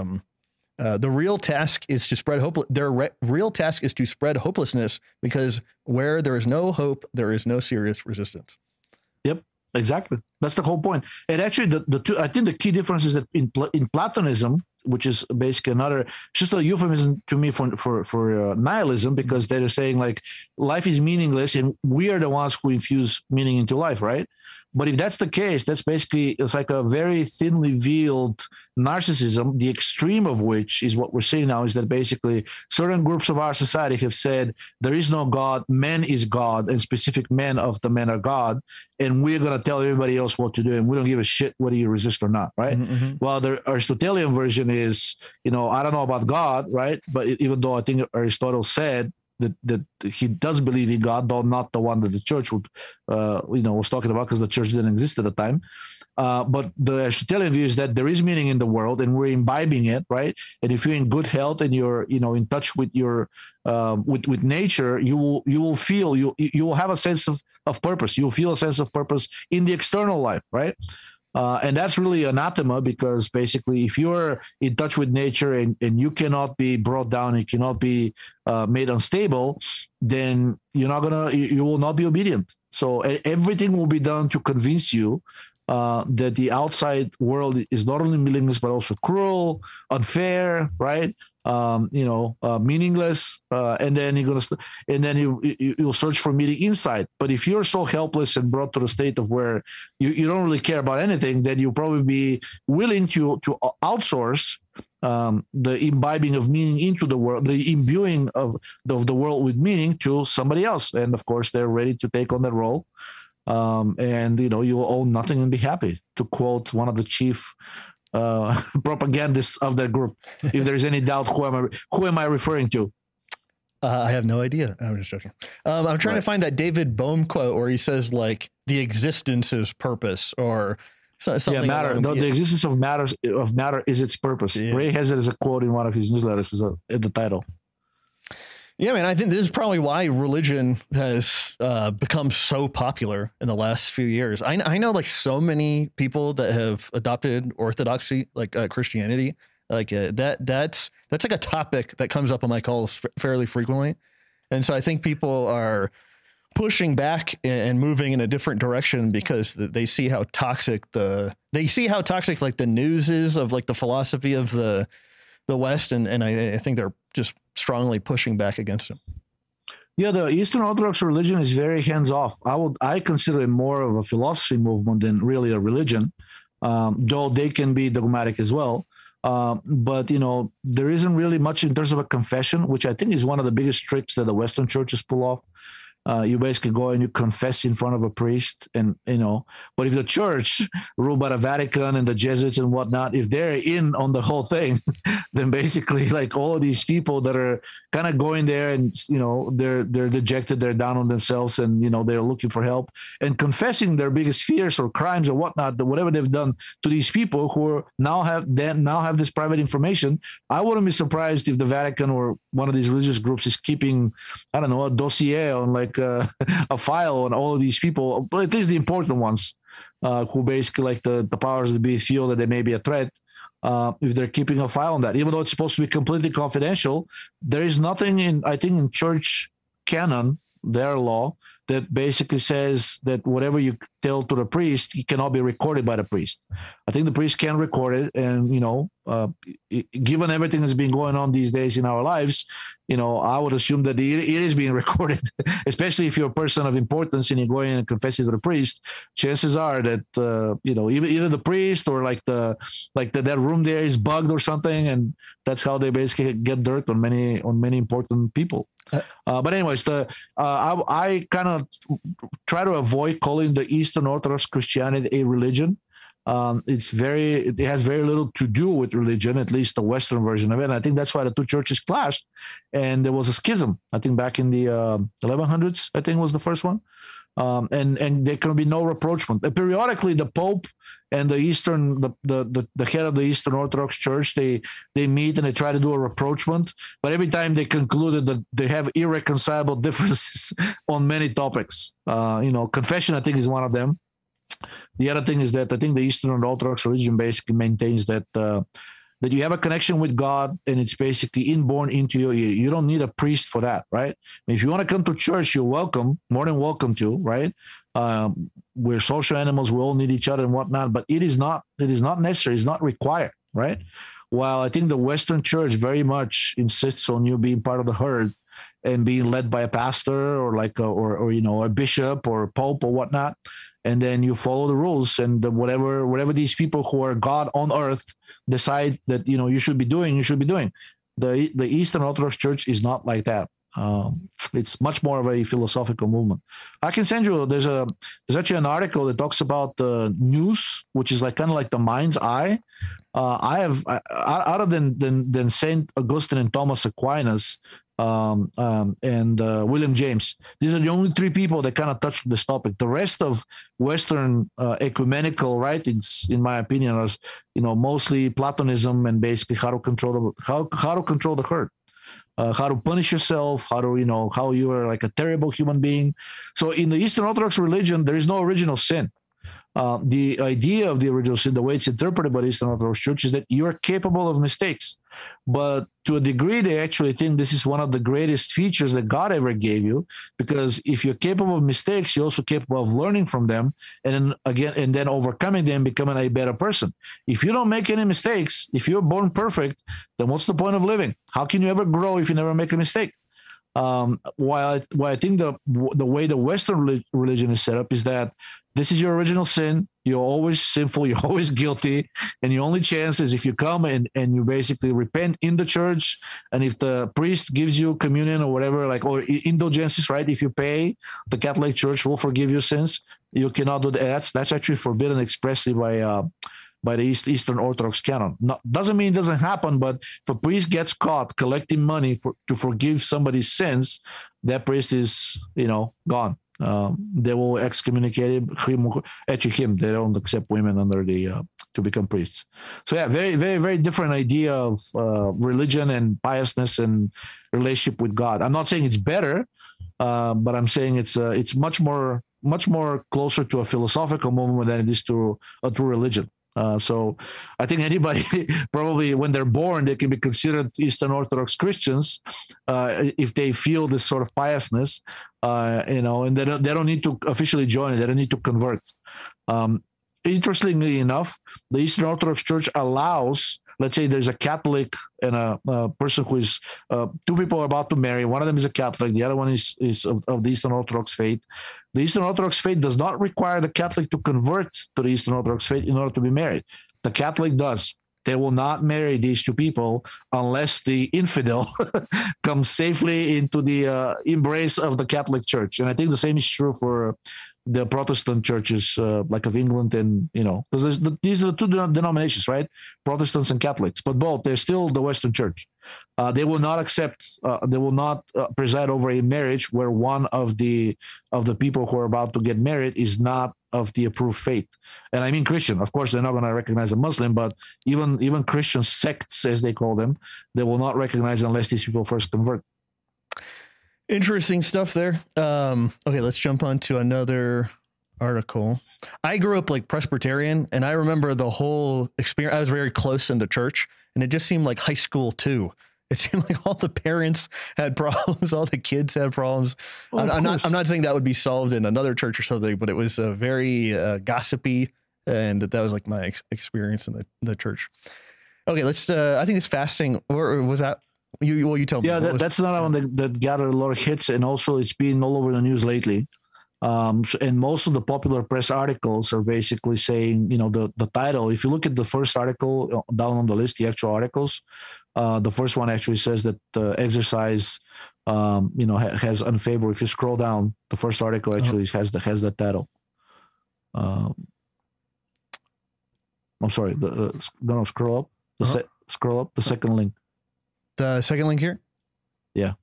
The real task is to spread hope. Their real task is to spread hopelessness, because where there is no hope, there is no serious resistance. Yep, exactly. That's the whole point. And actually, the two, I think the key difference is that in Platonism, which is basically just a euphemism to me for nihilism, because they're saying like life is meaningless and we are the ones who infuse meaning into life, right? But if that's the case, it's like a very thinly veiled narcissism, the extreme of which is what we're seeing now, is that basically certain groups of our society have said there is no God, man is God, and specific men of the men are God, and we're going to tell everybody else what to do, and we don't give a shit whether you resist or not, right? Mm-hmm. While the Aristotelian version is, I don't know about God, right? But even though I think Aristotle said that he does believe in God, though not the one that the church would, was talking about, because the church didn't exist at the time. But the Aristotelian view is that there is meaning in the world, and we're imbibing it, right? And if you're in good health and you're, in touch with your with nature, you will feel you will have a sense of purpose. You'll feel a sense of purpose in the external life, right? And that's really anathema, because basically if you're in touch with nature and you cannot be brought down, you cannot be made unstable, then you will not be obedient. So everything will be done to convince you that the outside world is not only meaningless, but also cruel, unfair, right? Meaningless, and then you'll search for meaning inside. But if you're so helpless and brought to the state of where you don't really care about anything, then you'll probably be willing to outsource the imbibing of meaning into the world, the imbuing of the world with meaning to somebody else. And of course, they're ready to take on that role. And you will own nothing and be happy, to quote one of the chief propagandists of that group. If there's any doubt, who am I referring to? I have no idea. I'm just joking. I'm trying to find that David Bohm quote where he says like the existence is purpose, or something. Yeah, matter. The existence of matter is its purpose. Yeah. Ray has it as a quote in one of his newsletters in the title. Yeah, man, I think this is probably why religion has become so popular in the last few years. I know like so many people that have adopted orthodoxy, like Christianity, like that's like a topic that comes up on my calls fairly frequently. And so I think people are pushing back and moving in a different direction because they see how toxic like the news is of like the philosophy of the West. And I think they're just strongly pushing back against him. Yeah, the Eastern Orthodox religion is very hands-off. I consider it more of a philosophy movement than really a religion, though they can be dogmatic as well. But there isn't really much in terms of a confession, which I think is one of the biggest tricks that the Western churches pull off. You basically go and you confess in front of a priest, and but if the church ruled by the Vatican and the Jesuits and whatnot, if they're in on the whole thing, then basically like all of these people that are kind of going there and they're dejected, they're down on themselves, and they're looking for help and confessing their biggest fears or crimes or whatnot, whatever they've done to these people who now have this private information. I wouldn't be surprised if the Vatican or one of these religious groups is keeping, I don't know, a dossier on like a file on all of these people, but at least the important ones, who basically like the powers that be feel that they may be a threat. If they're keeping a file on that, even though it's supposed to be completely confidential, there is nothing in church canon, their law, that basically says that whatever you tell to the priest, it cannot be recorded by the priest. I think the priest can record it, and given everything that's been going on these days in our lives, I would assume that it is being recorded, especially if you're a person of importance and you're going and confessing to the priest. Chances are that either the priest or that room there is bugged or something, and that's how they basically get dirt on many important people. But anyways, I kind of try to avoid calling the Eastern Orthodox Christianity a religion. It has very little to do with religion, at least the Western version of it. And I think that's why the two churches clashed, and there was a schism. I think back in the 1100s, I think was the first one. And there can be no rapprochement. Periodically, the Pope and the head of the Eastern Orthodox Church, they meet and they try to do a rapprochement. But every time they concluded that they have irreconcilable differences on many topics. Confession, I think, is one of them. The other thing is that I think the Eastern Orthodox religion basically maintains that you have a connection with God, and it's basically inborn into you. You don't need a priest for that, right? If you want to come to church, you're welcome, more than welcome to, right? We're social animals. We all need each other and whatnot, but it is not necessary. It's not required, right? While I think the Western church very much insists on you being part of the herd and being led by a pastor or a bishop or a pope or whatnot. And then you follow the rules, and whatever these people who are God on earth decide that you should be doing, you should be doing. The Eastern Orthodox Church is not like that. It's much more of a philosophical movement. I can send you. There's actually an article that talks about the nous, which is kind of like the mind's eye. Other than Saint Augustine and Thomas Aquinas, and William James. These are the only three people that kind of touched this topic. The rest of Western ecumenical writings, in my opinion, are mostly Platonism and basically how to control the herd, how to punish yourself, how you are like a terrible human being. So in the Eastern Orthodox religion, there is no original sin. The idea of the original sin, the way it's interpreted by the Eastern Orthodox Church, is that you are capable of mistakes. But to a degree, they actually think this is one of the greatest features that God ever gave you, because if you're capable of mistakes, you're also capable of learning from them and then overcoming them, becoming a better person. If you don't make any mistakes, if you're born perfect, then what's the point of living? How can you ever grow if you never make a mistake? While I think the way the Western religion is set up is that this is your original sin. You're always sinful. You're always guilty. And your only chance is if you come and you basically repent in the church. And if the priest gives you communion or whatever, or indulgences, right? If you pay, the Catholic Church will forgive your sins. You cannot do that. That's actually forbidden expressly by the Eastern Orthodox canon. Doesn't mean it doesn't happen, but if a priest gets caught collecting money to forgive somebody's sins, that priest is, gone. They will excommunicate him. They don't accept women under to become priests. So yeah, very, very, very different idea of religion and piousness and relationship with God. I'm not saying it's better, but I'm saying it's much more closer to a philosophical movement than it is to a true religion. So I think anybody probably when they're born, they can be considered Eastern Orthodox Christians if they feel this sort of piousness, and they don't need to officially join it. They don't need to convert. Interestingly enough, the Eastern Orthodox Church allows, let's say there's a Catholic and a person who is, two people are about to marry. One of them is a Catholic. The other one is of the Eastern Orthodox faith. The Eastern Orthodox faith does not require the Catholic to convert to the Eastern Orthodox faith in order to be married. The Catholic does. They will not marry these two people unless the infidel comes safely into the embrace of the Catholic Church. And I think the same is true for the Protestant churches, like of England, and because these are the two denominations, right? Protestants and Catholics, but both, they're still the Western Church. They will not accept, they will not preside over a marriage where one of the people who are about to get married is not of the approved faith. And I mean Christian. Of course, they're not going to recognize a Muslim, but even Christian sects, as they call them, they will not recognize unless these people first convert. Interesting stuff there. Okay, let's jump on to another article. I grew up like Presbyterian, and I remember the whole experience. I was very close in the church, and it just seemed like high school too. It seemed like all the parents had problems, all the kids had problems. I'm not saying that would be solved in another church or something, but it was very gossipy, and that was like my experience in the church. Okay, let's. I think it's fasting, or was that you? Well, you tell me. Yeah, that's another one that gathered a lot of hits, and also it's been all over the news lately. And most of the popular press articles are basically saying, the title. If you look at the first article down on the list, the actual articles, the first one actually says that exercise, has unfavorable. If you scroll down, the first article actually has that title. I'm sorry. Scroll up. Scroll up the second link. The second link here. Yeah.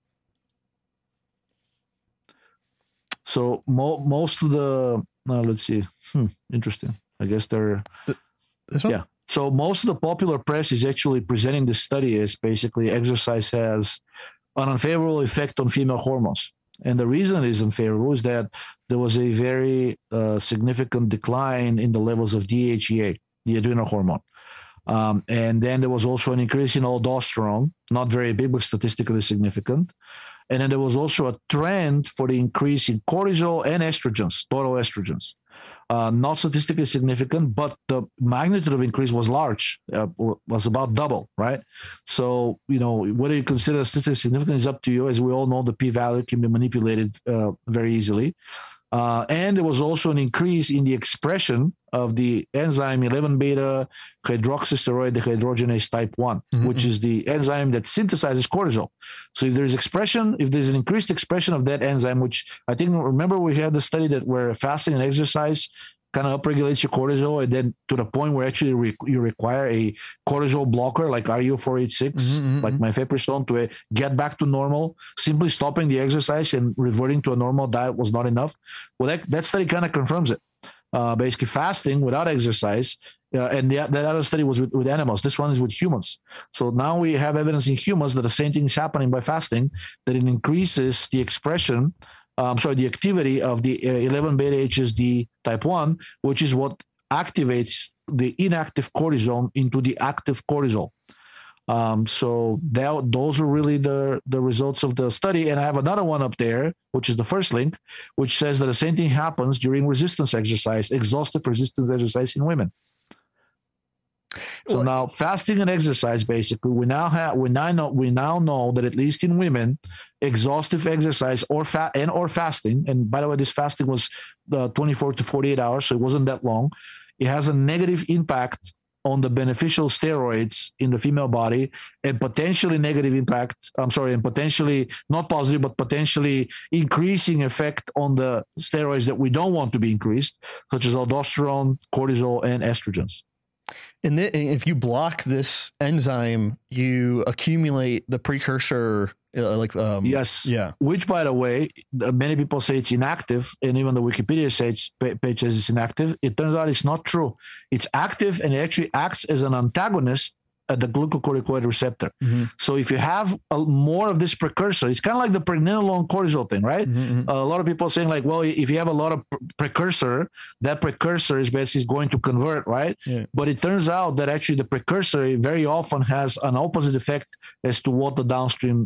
So most of the let's see. Interesting. I guess they're this one? Yeah. So most of the popular press is actually presenting this study as basically exercise has an unfavorable effect on female hormones. And the reason it is unfavorable is that there was a very significant decline in the levels of DHEA, the adrenal hormone. And then there was also an increase in aldosterone, not very big, but statistically significant. And then there was also a trend for the increase in cortisol and estrogens, total estrogens. Not statistically significant, but the magnitude of increase was large, was about double, right? So, whether you consider statistically significant is up to you. As we all know, the p-value can be manipulated very easily. And there was also an increase in the expression of the enzyme 11-beta hydroxysteroid dehydrogenase type 1, which is the enzyme that synthesizes cortisol. So if there's an increased expression of that enzyme, which I think, remember we had the study where fasting and exercise kind of upregulates your cortisol, and then to the point where actually you require a cortisol blocker like RU486, like mifepristone, to get back to normal. Simply stopping the exercise and reverting to a normal diet was not enough. Well, that study kind of confirms it. Basically, fasting without exercise, and that other study was with animals. This one is with humans. So now we have evidence in humans that the same thing is happening by fasting, that it increases the expression the activity of the 11-beta HSD type 1, which is what activates the inactive cortisol into the active cortisol. So those are really the results of the study. And I have another one up there, which is the first link, which says that the same thing happens during resistance exercise, exhaustive resistance exercise in women. So now fasting and exercise, basically, we now know that at least in women, exhaustive exercise or fasting, and by the way, this fasting was 24 to 48 hours, so it wasn't that long. It has a negative impact on the beneficial steroids in the female body, and potentially not positive, but potentially increasing effect on the steroids that we don't want to be increased, such as aldosterone, cortisol, and estrogens. And if you block this enzyme, you accumulate the precursor. Yes. Yeah. Which, by the way, many people say it's inactive, and even the Wikipedia page says it's inactive. It turns out it's not true. It's active, and it actually acts as an antagonist at the glucocorticoid receptor. So if you have more of this precursor, it's kind of like the pregnenolone cortisol thing, right? A lot of people are saying like, well, if you have a lot of precursor, that precursor is basically going to convert, right? Yeah. But it turns out that actually the precursor very often has an opposite effect as to what the downstream,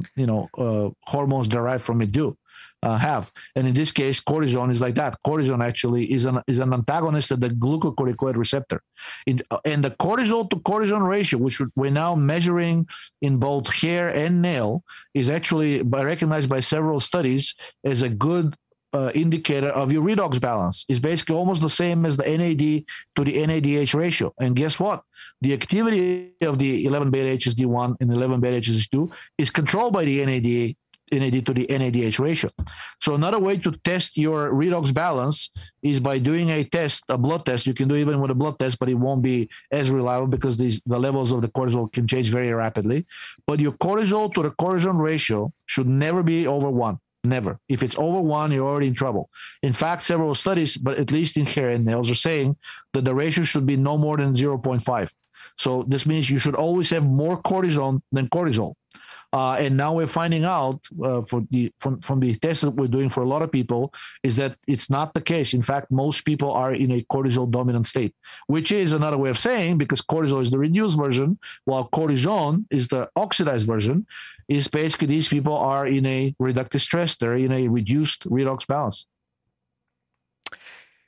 hormones derived from it do. Have. And in this case, cortisone is like that. Cortisone actually is an antagonist of the glucocorticoid receptor. And the cortisol to cortisone ratio, which we're now measuring in both hair and nail, is actually recognized by several studies as a good indicator of your redox balance. Is basically almost the same as the NAD to the NADH ratio. And guess what? The activity of the 11-beta HSD1 and 11-beta HSD2 is controlled by the NAD to the NADH ratio. So another way to test your redox balance is by doing a blood test. You can do even with a blood test, but it won't be as reliable because the levels of the cortisol can change very rapidly. But your cortisol to the cortisone ratio should never be over 1. Never. If it's over 1, you're already in trouble. In fact, several studies, but at least in hair and nails, are saying that the ratio should be no more than 0.5. So this means you should always have more cortisone than cortisol. And now we're finding out from the tests that we're doing for a lot of people is that it's not the case. In fact, most people are in a cortisol dominant state, which is another way of saying, because cortisol is the reduced version, while cortisone is the oxidized version, is basically these people are in a reductive stress. They're in a reduced redox balance.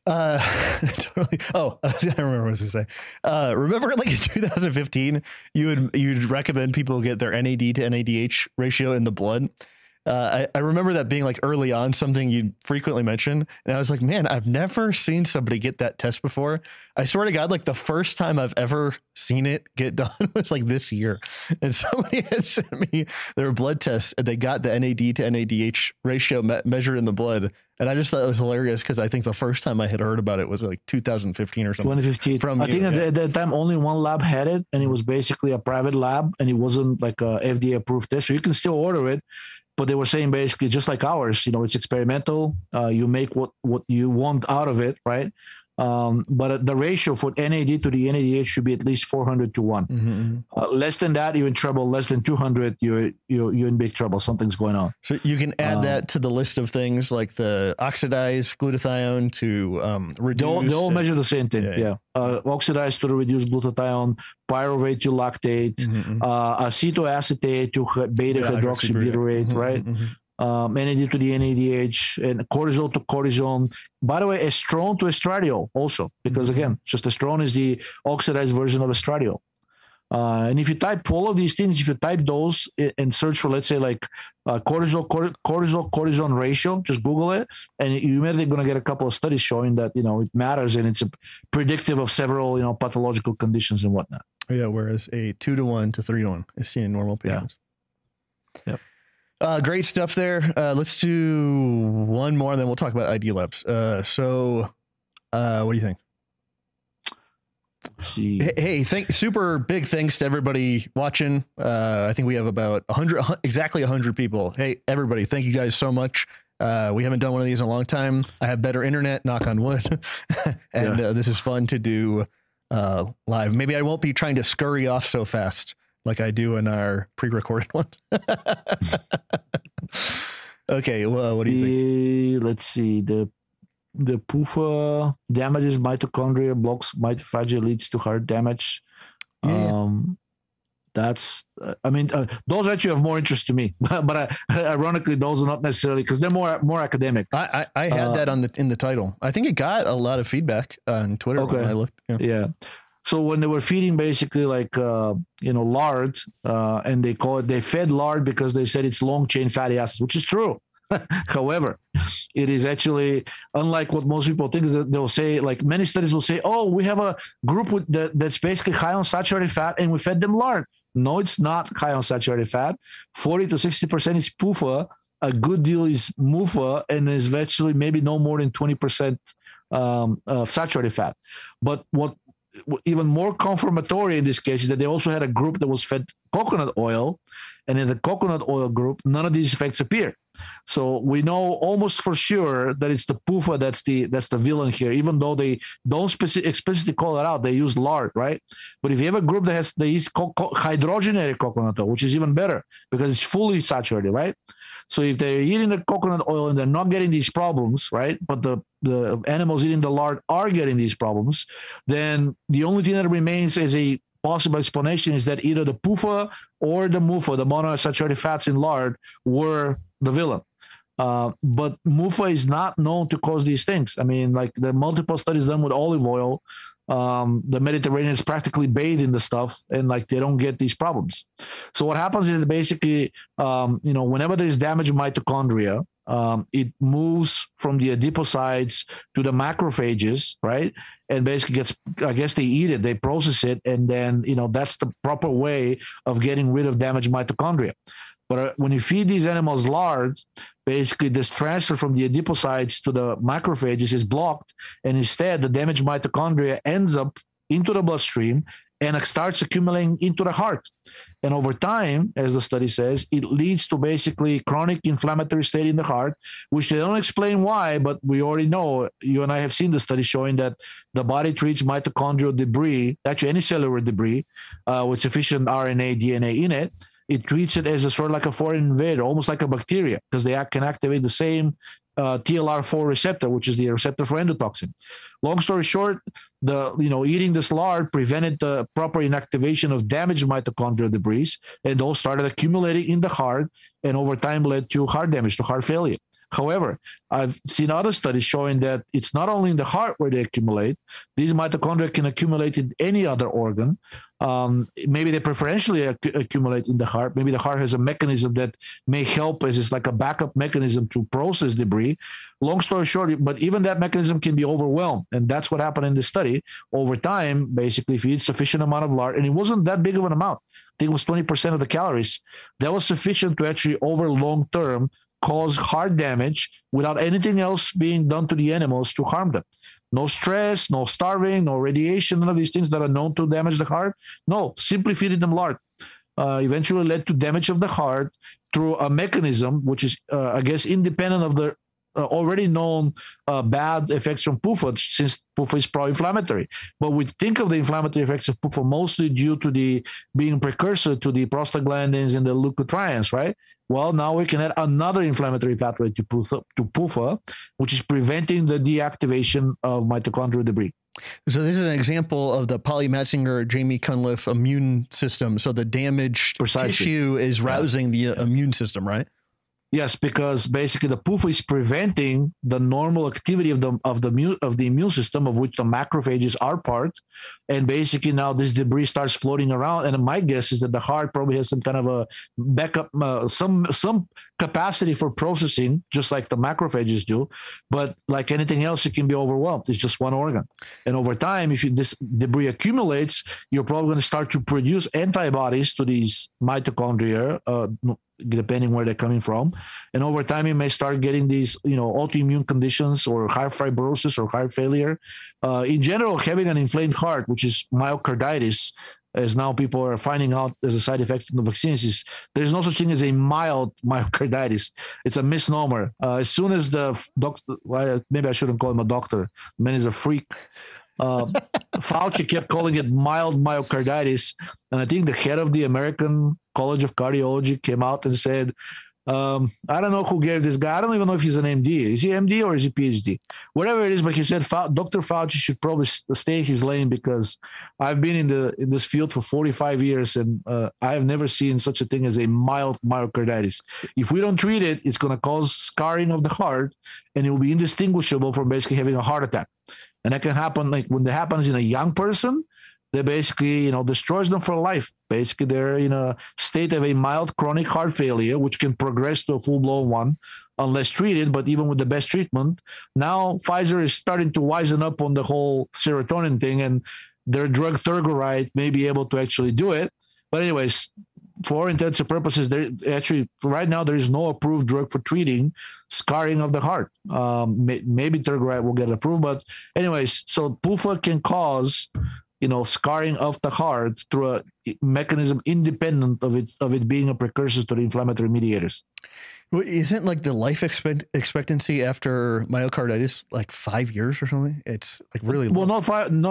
Totally. Oh, I remember what I was going to say. Remember, like in 2015, you'd recommend people get their NAD to NADH ratio in the blood. I remember that being like early on something you frequently mention, and I was like, man, I've never seen somebody get that test before. I swear to God, like the first time I've ever seen it get done was like this year, and somebody had sent me their blood test, and they got the NAD to NADH ratio measured in the blood, and I just thought it was hilarious because I think the first time I had heard about it was like 2015 or something. 2015. I think at that time only one lab had it, and it was basically a private lab, and it wasn't like a FDA approved test, so you can still order it. But they were saying basically just like ours, it's experimental. You make what you want out of it, right? But the ratio for NAD to the NADH should be at least 400 to 1. Mm-hmm. Less than that, you're in trouble. Less than 200, you're in big trouble. Something's going on. So you can add that to the list of things like the oxidized glutathione to reduce. They all measure the same thing. Yeah. Oxidized to reduce glutathione, pyruvate to lactate, acetoacetate to beta hydroxybutyrate, right? Mm-hmm. NAD to the NADH, and cortisol to cortisone. By the way, estrone to estradiol also, because again, just estrone is the oxidized version of estradiol. And if you type all of these things, if you type those and search for, let's say, like cortisol-cortisone ratio, just Google it, and you're immediately going to get a couple of studies showing that, it matters and it's predictive of several, pathological conditions and whatnot. Yeah, whereas a 2-to-1 to 3-to-1 is seen in normal patients. Yeah. Yep. Great stuff there. Let's do one more, and then we'll talk about ID Labs. So what do you think? Hey, super big thanks to everybody watching. I think we have about 100 people. Hey, everybody, thank you guys so much. We haven't done one of these in a long time. I have better internet, knock on wood. And this is fun to do live. Maybe I won't be trying to scurry off so fast like I do in our pre-recorded one. Okay, well, what do you think? Let's see. The PUFA damages mitochondria, blocks mitophagy, leads to heart damage. That's, those actually have more interest to me, but ironically, those are not necessarily, because they're more academic. I had that in the title. I think it got a lot of feedback on Twitter when I looked. Yeah. So when they were feeding basically like, lard, and they fed lard because they said it's long chain fatty acids, which is true. However, it is actually, unlike what most people think, is that they'll say, like many studies will say, oh, we have a group that's basically high on saturated fat and we fed them lard. No, it's not high on saturated fat. 40 to 60% is PUFA. A good deal is MUFA, and is actually maybe no more than 20% of saturated fat. But what even more confirmatory in this case is that they also had a group that was fed coconut oil, and in the coconut oil group, none of these effects appear. So we know almost for sure that it's the PUFA that's the villain here, even though they don't explicitly call it out. They use lard, right? But if you have a group that they use hydrogenated coconut oil, which is even better because it's fully saturated, right? So if they're eating the coconut oil and they're not getting these problems, right, but the animals eating the lard are getting these problems, then the only thing that remains as a possible explanation is that either the PUFA or the MUFA, the monounsaturated fats in lard, were the villain. But MUFA is not known to cause these things. I mean, like the multiple studies done with olive oil, the Mediterranean is practically bathed in the stuff, and like they don't get these problems. So what happens is basically, whenever there's damaged mitochondria, it moves from the adipocytes to the macrophages, right? And basically I guess they eat it, they process it, and then, that's the proper way of getting rid of damaged mitochondria. But when you feed these animals lard, basically this transfer from the adipocytes to the macrophages is blocked, and instead the damaged mitochondria ends up into the bloodstream and it starts accumulating into the heart. And over time, as the study says, it leads to basically chronic inflammatory state in the heart, which they don't explain why, but we already know, you and I have seen the study showing that the body treats mitochondrial debris, actually any cellular debris, with sufficient RNA, DNA in it. It treats it as a sort of like a foreign invader, almost like a bacteria, because they can activate the same TLR4 receptor, which is the receptor for endotoxin. Long story short, eating this lard prevented the proper inactivation of damaged mitochondrial debris, and those started accumulating in the heart, and over time led to heart damage, to heart failure. However, I've seen other studies showing that it's not only in the heart where they accumulate. These mitochondria can accumulate in any other organ. Maybe they preferentially accumulate in the heart. Maybe the heart has a mechanism that may help as it's like a backup mechanism to process debris. Long story short, but even that mechanism can be overwhelmed. And that's what happened in this study. Over time, basically, if you eat sufficient amount of lard, and it wasn't that big of an amount, I think it was 20% of the calories, that was sufficient to actually over long term cause heart damage without anything else being done to the animals to harm them. No stress, no starving, no radiation, none of these things that are known to damage the heart. No, simply feeding them lard eventually led to damage of the heart through a mechanism which is, I guess, independent of the already known bad effects from PUFA, since PUFA is pro-inflammatory. But we think of the inflammatory effects of PUFA mostly due to the being precursor to the prostaglandins and the leukotrienes, right? Well, now we can add another inflammatory pathway to PUFA, which is preventing the deactivation of mitochondrial debris. So this is an example of the Polly Matzinger, Jamie Cunliffe immune system. So the damaged tissue is rousing the immune system, right? Yes, because basically the PUFA is preventing the normal activity of the immune system, of which the macrophages are part, and basically now this debris starts floating around. And my guess is that the heart probably has some kind of a backup, some capacity for processing, just like the macrophages do. But like anything else, it can be overwhelmed. It's just one organ, and over time, if this debris accumulates, you're probably going to start to produce antibodies to these mitochondria. Depending where they're coming from. And over time, you may start getting these, autoimmune conditions or heart fibrosis or heart failure. In general, having an inflamed heart, which is myocarditis, as now people are finding out as a side effect of the vaccines, there's no such thing as a mild myocarditis. It's a misnomer. As soon as the doctor, maybe I shouldn't call him a doctor, the man is a freak. Fauci kept calling it mild myocarditis, and I think the head of the American College of Cardiology came out and said, I don't know who gave this guy, I don't even know if he's an MD. Is he MD or is he PhD? Whatever it is, but he said Dr. Fauci should probably stay in his lane, because I've been in this field for 45 years, and I have never seen such a thing as a mild myocarditis. If we don't treat it, it's going to cause scarring of the heart, and it will be indistinguishable from basically having a heart attack. And that can happen, like when that happens in a young person, that basically, destroys them for life. Basically, they're in a state of a mild chronic heart failure, which can progress to a full-blown one unless treated. But even with the best treatment, now Pfizer is starting to wisen up on the whole serotonin thing, and their drug Tergoride may be able to actually do it. But anyways, for all intents and purposes, right now there is no approved drug for treating scarring of the heart. Maybe Tergoride will get approved, but anyways, so PUFA can cause, scarring of the heart through a mechanism independent of it being a precursor to the inflammatory mediators. Isn't like the life expectancy after myocarditis like 5 years or something? It's like really well, not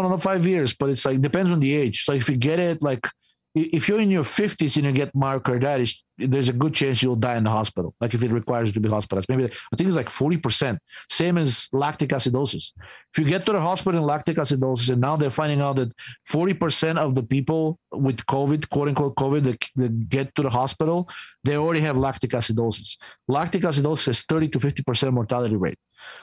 5 years, but it's like depends on the age. So if you get it like, if you're in your 50s and you get myocarditis, there's a good chance you'll die in the hospital. Like if it requires you to be hospitalized, maybe I think it's like 40%. Same as lactic acidosis. If you get to the hospital in lactic acidosis, and now they're finding out that 40% of the people with COVID, quote unquote COVID, that get to the hospital, they already have lactic acidosis. Lactic acidosis has 30 to 50% mortality rate.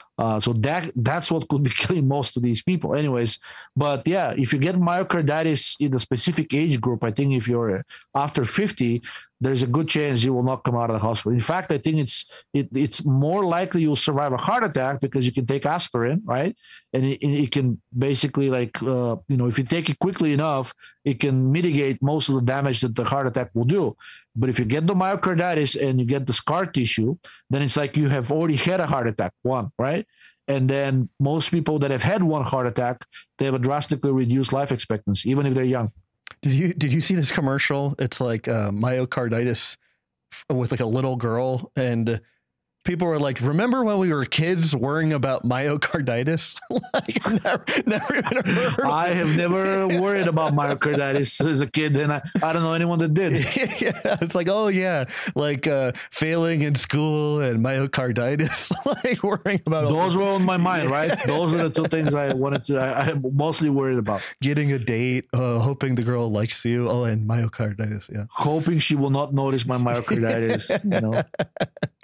So that's what could be killing most of these people. Anyways, but yeah, if you get myocarditis in a specific age group, I think if you're after 50, there's a good chance you will not come out of the hospital. In fact, I think it's more likely you'll survive a heart attack because you can take aspirin, right? And it can basically if you take it quickly enough, it can mitigate most of the damage that the heart attack will do. But if you get the myocarditis and you get the scar tissue, then it's like you have already had a heart attack, one, right? And then most people that have had one heart attack, they have a drastically reduced life expectancy, even if they're young. Did you see this commercial? It's like myocarditis with like a little girl, and people were like, remember when we were kids worrying about myocarditis? never even heard. I have never worried about myocarditis as a kid, and I don't know anyone that did. Yeah, it's like, oh yeah, like failing in school and myocarditis, like worrying about those were on my mind, right? Those are the two things I I'm mostly worried about. Getting a date, hoping the girl likes you, and myocarditis, yeah. Hoping she will not notice my myocarditis,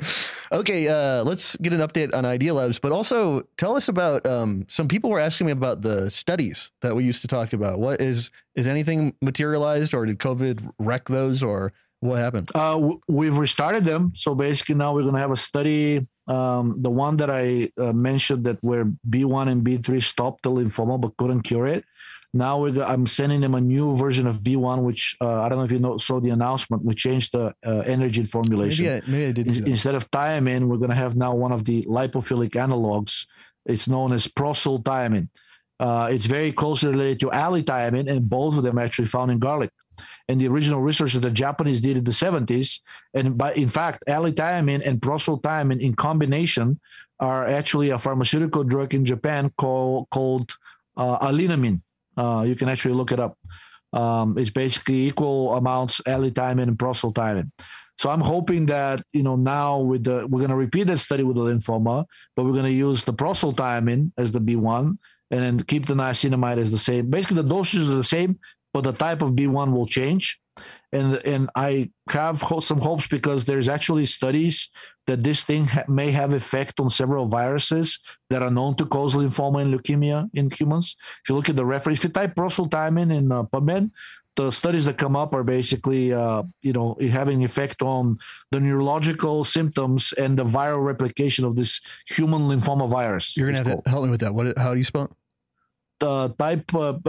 Okay, let's get an update on Idea Labs, but also tell us about some people were asking me about the studies that we used to talk about. What is anything materialized, or did COVID wreck those, or what happened? We've restarted them. So basically now we're going to have a study. The one that I mentioned that where B1 and B3 stopped the lymphoma but couldn't cure it. Now I'm sending them a new version of B1, which I don't know if you saw the announcement. We changed the energy formulation. Maybe I did. Instead of thiamine, we're going to have now one of the lipophilic analogs. It's known as prosylthiamine. It's very closely related to allithiamine, and both of them are actually found in garlic. And the original research that the Japanese did in the 70s, and in fact, allithiamine and prosylthiamine in combination are actually a pharmaceutical drug in Japan called alinamine. You can actually look it up. It's basically equal amounts allithiamine and prosylthiamine. So I'm hoping that, now we're going to repeat that study with the lymphoma, but we're going to use the prosylthiamine as the B1 and then keep the niacinamide as the same. Basically, the dosages are the same, but the type of B1 will change. And I have some hopes because there's actually studies that this thing may have effect on several viruses that are known to cause lymphoma and leukemia in humans. If you look at the reference, if you type prosylthiamine in PubMed, the studies that come up are basically, having effect on the neurological symptoms and the viral replication of this human lymphoma virus. You're going to have to help me with that. How do you spell it? Type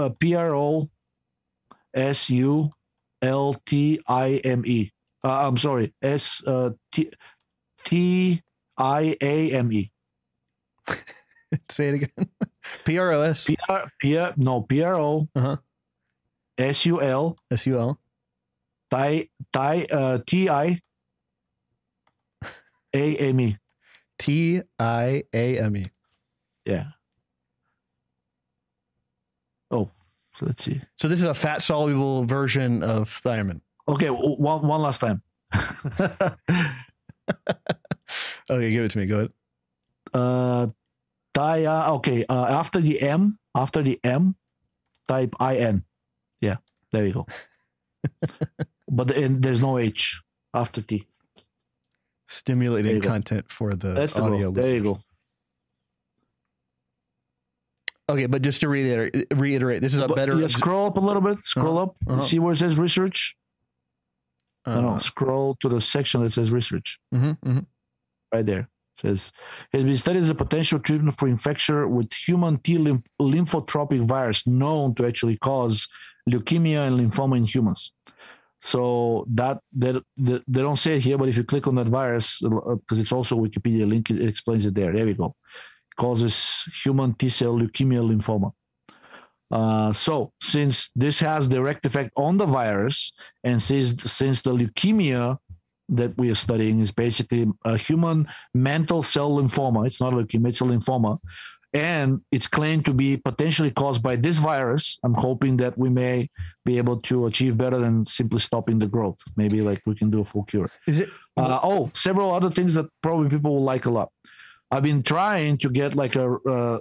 PROSULTIME. I'm sorry, STIAME. Say it again. PROS. PRO. SUL. TIAME. TIAME. Yeah. Oh, so let's see. So this is a fat soluble version of thiamine. Okay, one last time. Okay, give it to me. Go ahead. After the M, type IN. Yeah, there you go. But there's no H after T. Stimulating content for the audio. There you go. Okay, but just to reiterate, this is a better. Yeah, scroll up a little bit. Scroll up. See where it says research. No, scroll to the section that says research. Right there. It says, it has been studied as a potential treatment for infection with human T lymphotropic virus known to actually cause leukemia and lymphoma in humans. So that they don't say it here, but if you click on that virus, because it's also a Wikipedia link, it explains it there. There we go. It causes human T-cell leukemia lymphoma. So since this has direct effect on the virus, and since the leukemia that we are studying is basically a human mantle cell lymphoma, it's not a leukemia, it's a lymphoma, and it's claimed to be potentially caused by this virus, I'm hoping that we may be able to achieve better than simply stopping the growth. Maybe like we can do a full cure. Is it? Several other things that probably people will like a lot. I've been trying to get like to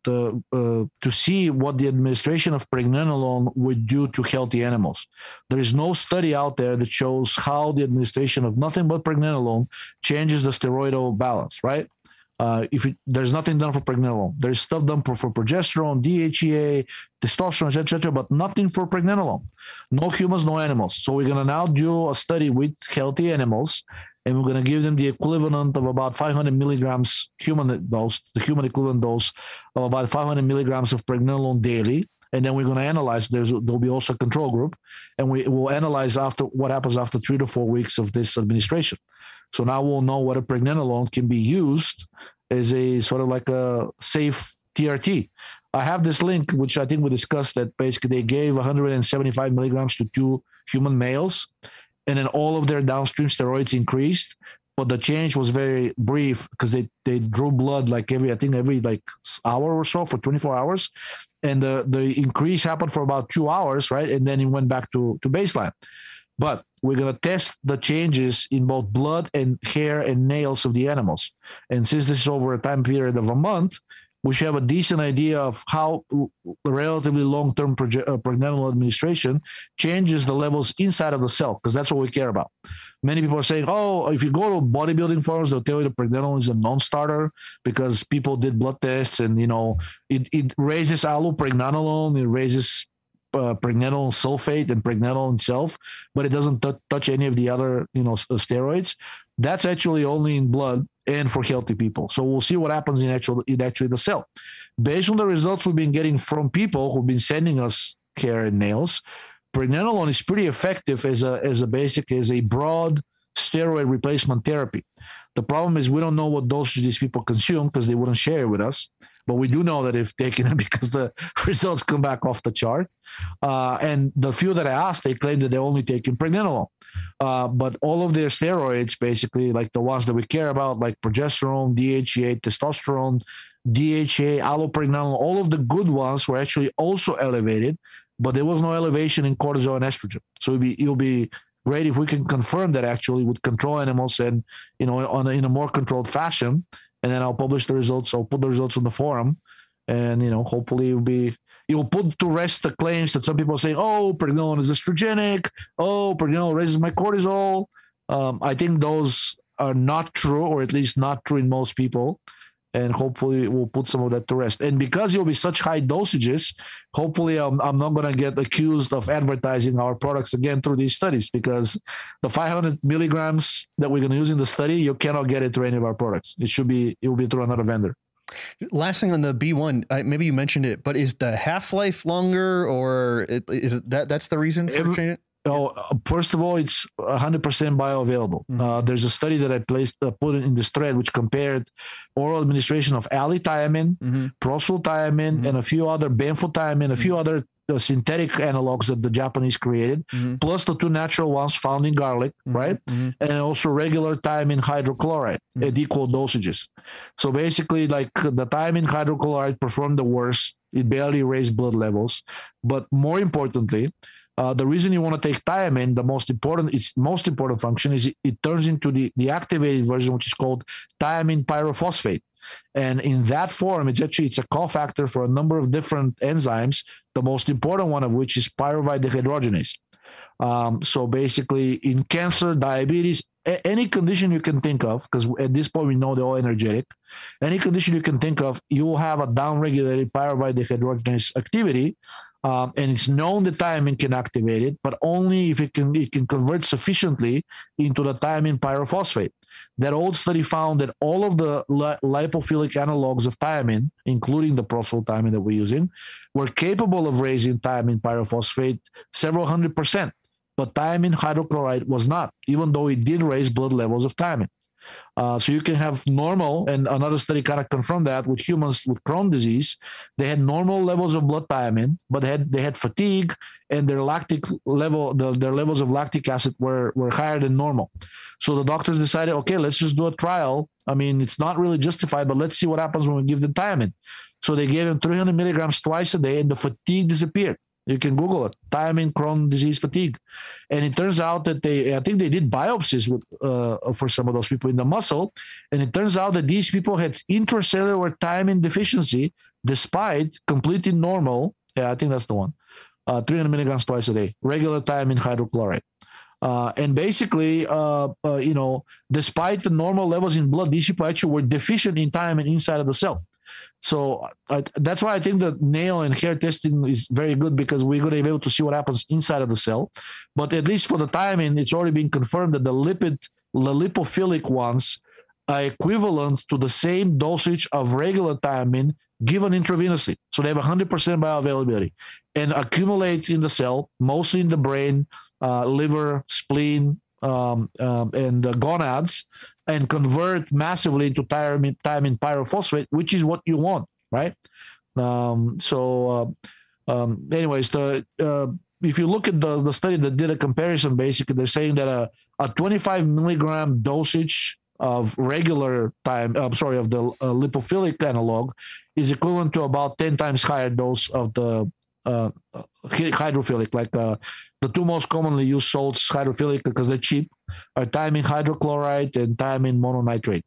see what the administration of pregnenolone would do to healthy animals. There is no study out there that shows how the administration of nothing but pregnenolone changes the steroidal balance, right? There's nothing done for pregnenolone. There's stuff done for progesterone, DHEA, testosterone, etc., but nothing for pregnenolone. No humans, no animals. So we're going to now do a study with healthy animals, and we're going to give them the equivalent of about 500 milligrams human dose, the human equivalent dose of about 500 milligrams of pregnenolone daily. And then we're going to analyze. There'll be also a control group, and we will analyze after what happens after 3 to 4 weeks of this administration. So now we'll know whether pregnenolone can be used as a sort of like a safe TRT. I have this link, which I think we discussed, that basically they gave 175 milligrams to 2 human males, and then all of their downstream steroids increased, but the change was very brief because they drew blood like every hour or so for 24 hours, and the increase happened for about 2 hours, right? And then it went back to baseline. But we're going to test the changes in both blood and hair and nails of the animals. And since this is over a time period of a month, we should have a decent idea of how relatively long-term pregnenolone administration changes the levels inside of the cell, because that's what we care about. Many people are saying, oh, if you go to bodybuilding forums, they'll tell you the pregnenolone is a non-starter because people did blood tests and, it raises allopregnanolone, it raises pregnenolone sulfate and pregnenolone itself, but it doesn't touch any of the other, steroids. That's actually only in blood and for healthy people. So we'll see what happens in actually the cell. Based on the results we've been getting from people who've been sending us hair and nails, pregnenolone is pretty effective as a broad steroid replacement therapy. The problem is we don't know what dosage these people consume because they wouldn't share it with us. But we do know that if taken it because the results come back off the chart. And the few that I asked, they claim that they're only taking pregnenolone. But all of their steroids, basically, like the ones that we care about, like progesterone, DHEA, testosterone, DHA, allopregnanolone, all of the good ones were actually also elevated, but there was no elevation in cortisol and estrogen. So it'll be great if we can confirm that actually with control animals and, in a more controlled fashion. And then I'll publish the results. I'll put the results on the forum, and hopefully it will put to rest the claims that some people are saying, "Oh, pregnenolone is estrogenic. Oh, pregnenolone raises my cortisol." I think those are not true, or at least not true in most people. And hopefully we'll put some of that to rest. And because it'll be such high dosages, hopefully I'm not going to get accused of advertising our products again through these studies, because the 500 milligrams that we're going to use in the study, you cannot get it through any of our products. It will be through another vendor. Last thing on the B1, maybe you mentioned it, but is the half-life longer, or is that's the reason for changing it? Oh, first of all, it's 100% bioavailable. Mm-hmm. There's a study that I put in this thread, which compared oral administration of allithiamine, Mm-hmm. prosylthiamine, Mm-hmm. and a few other benfotiamine, a few other synthetic analogs that the Japanese created, Mm-hmm. plus the two natural ones found in garlic, Mm-hmm. right? Mm-hmm. And also regular thiamine hydrochloride at equal dosages. So basically, like the thiamine hydrochloride performed the worst. It barely raised blood levels. But more importantly, the reason you want to take thiamine, its most important function is it turns into the activated version, which is called thiamine pyrophosphate. And in that form, it's a cofactor for a number of different enzymes, the most important one of which is pyruvate dehydrogenase. So basically in cancer, diabetes, any condition you can think of, because at this point we know they're all energetic, any condition you can think of, you will have a downregulated pyruvate dehydrogenase activity. And it's known that thiamine can activate it, but only if it can convert sufficiently into the thiamine pyrophosphate. That old study found that all of the lipophilic analogs of thiamine, including the prosylthiamine that we're using, were capable of raising thiamine pyrophosphate several 100%. But thiamine hydrochloride was not, even though it did raise blood levels of thiamine. So you can have normal, and another study kind of confirmed that with humans with Crohn's disease. They had normal levels of blood thiamine, but they had fatigue, and their lactic level, their levels of lactic acid were higher than normal. So the doctors decided, okay, let's just do a trial. I mean, it's not really justified, but let's see what happens when we give them thiamine. So they gave them 300 milligrams twice a day, and the fatigue disappeared. You can Google it, thiamine Crohn's disease fatigue. And it turns out that I think they did biopsies for some of those people in the muscle. And it turns out that these people had intracellular thiamine deficiency despite completely normal, I think that's the one, 300 milligrams twice a day, regular thiamine hydrochloride. And basically, despite the normal levels in blood, these people actually were deficient in thiamine inside of the cell. So that's why I think the nail and hair testing is very good, because we're going to be able to see what happens inside of the cell. But at least for the thiamine, it's already been confirmed that the lipophilic ones are equivalent to the same dosage of regular thiamine given intravenously. So they have 100% bioavailability and accumulate in the cell, mostly in the brain, liver, spleen, and the gonads, and convert massively into thiamine pyrophosphate, which is what you want, right? Anyways, if you look at the study that did a comparison, basically they're saying that a 25 milligram dosage of regular of the lipophilic analog is equivalent to about 10 times higher dose of the hydrophilic, like the two most commonly used salts, hydrophilic, because they're cheap, are thiamine hydrochloride and thiamine mononitrate.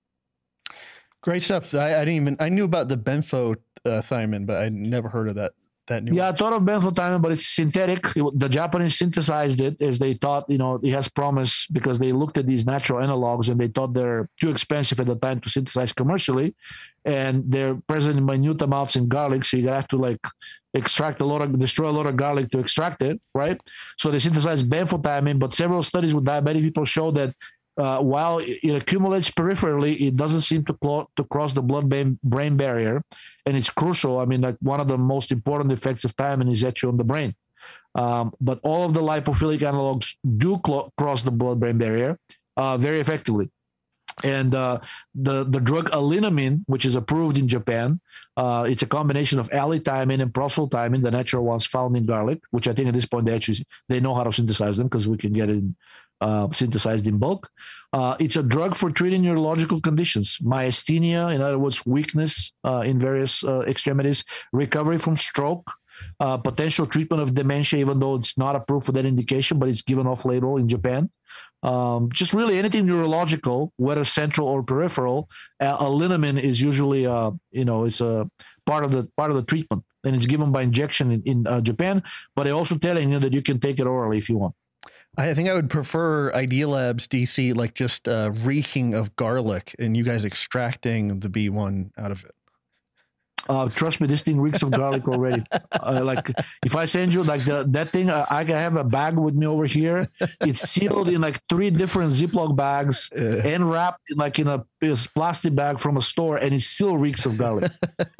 Great stuff. I knew about the benfotiamine, but I never heard of that that new. Yeah, I thought of benfotiamine, but it's synthetic. The Japanese synthesized it as they thought, it has promise because they looked at these natural analogs and they thought they're too expensive at the time to synthesize commercially. And they're present in minute amounts in garlic. So you have to destroy a lot of garlic to extract it, right? So they synthesized benfotiamine, but several studies with diabetic people show that while it accumulates peripherally, it doesn't seem to cross the blood-brain barrier, and it's crucial. I mean, like one of the most important effects of thiamine is actually on the brain. But all of the lipophilic analogs do cross the blood-brain barrier very effectively. And the drug alinamine, which is approved in Japan, it's a combination of allithiamine and prosylthiamine, the natural ones found in garlic, which I think at this point they know how to synthesize them because we can get it synthesized in bulk. It's a drug for treating neurological conditions, myasthenia, in other words, weakness in various extremities, recovery from stroke, potential treatment of dementia, even though it's not approved for that indication, but it's given off label in Japan. Just really anything neurological, whether central or peripheral, alinamine is usually, it's a part of the treatment, and it's given by injection in Japan. But they're also telling you that you can take it orally if you want. I think I would prefer Idealabs DC, like just reeking of garlic and you guys extracting the B1 out of it. Trust me, this thing reeks of garlic already. Like if I send you like that thing, I can have a bag with me over here. It's sealed in like 3 different Ziploc bags and wrapped in a plastic bag from a store, and it still reeks of garlic.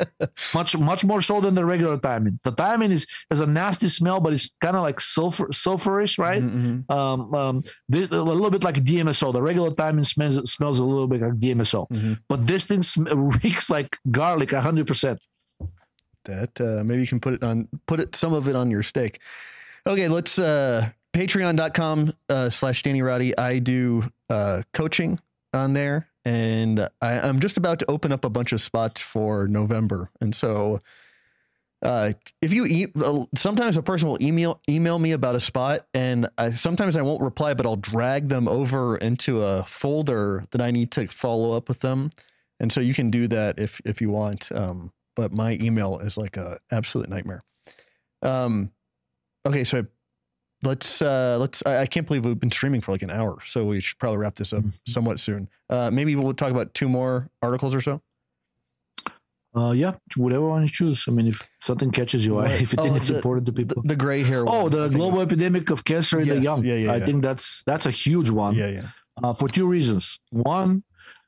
much more so than the regular thiamine. The thiamine has a nasty smell, but it's kind of like sulfurish, right? Mm-hmm. This, a little bit like DMSO. The regular thiamine smells a little bit like DMSO, mm-hmm. But this thing reeks like garlic 100%. That maybe you can put some of it on your steak. Okay, let's patreon.com/Danny Roddy. I do coaching on there, and I'm just about to open up a bunch of spots for November. And so if you sometimes a person will email me about a spot, and sometimes I won't reply, but I'll drag them over into a folder that I need to follow up with them. And so you can do that if you want. But my email is like a absolute nightmare. Okay, so let's I can't believe we've been streaming for like an hour, so we should probably wrap this up somewhat soon. Maybe we'll talk about 2 more articles or so. Yeah, whatever one you choose. I mean, if something catches your eye, if you think it's important to people. The gray hair one. Oh, the global epidemic of cancer in the young. Yeah. I think that's a huge one. Yeah. For 2 reasons. One,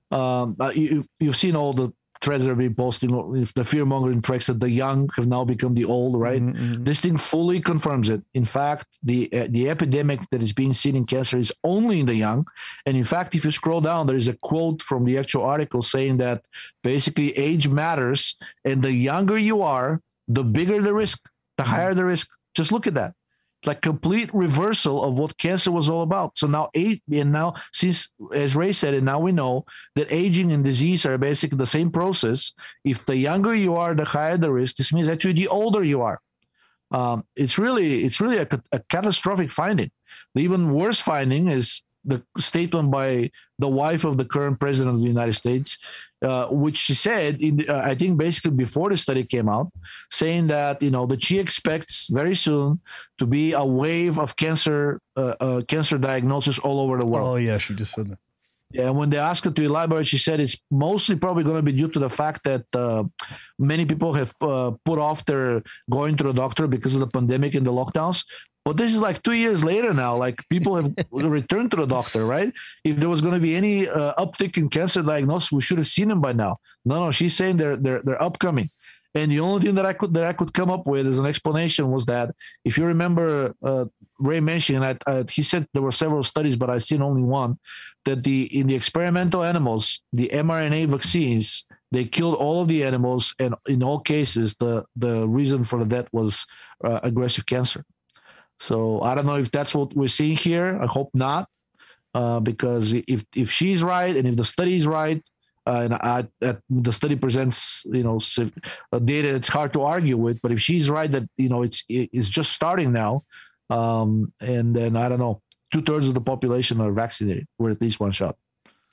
you've seen all the threads that are being posted, if the fear-mongering tracks that the young have now become the old, right? Mm-hmm. This thing fully confirms it. In fact, the epidemic that is being seen in cancer is only in the young. And in fact, if you scroll down, there is a quote from the actual article saying that basically age matters, and the younger you are, the bigger the risk, the higher the risk. Just look at that. Like complete reversal of what cancer was all about. So now since, as Ray said, and now we know that aging and disease are basically the same process. If the younger you are, the higher the risk. This means actually the older you are. It's really a catastrophic finding. The even worse finding is the statement by the wife of the current president of the United States, which she said, I think basically before the study came out, saying that, that she expects very soon to be a wave of cancer diagnosis all over the world. Oh, yeah, she just said that. Yeah, and when they asked her to elaborate, she said it's mostly probably going to be due to the fact that many people have put off their going to the doctor because of the pandemic and the lockdowns. But this is like 2 years later now. Like people have returned to the doctor, right? If there was going to be any uptick in cancer diagnosis, we should have seen them by now. No, she's saying they're upcoming. And the only thing that I could come up with as an explanation was that if you remember, Ray mentioned, he said there were several studies, but I've seen only one, that in the experimental animals, the mRNA vaccines, they killed all of the animals, and in all cases, the reason for the death was aggressive cancer. So I don't know if that's what we're seeing here. I hope not, because if she's right and if the study is right, and the study presents data that's hard to argue with, but if she's right that it's just starting now, and then I don't know, 2/3 of the population are vaccinated with at least 1 shot.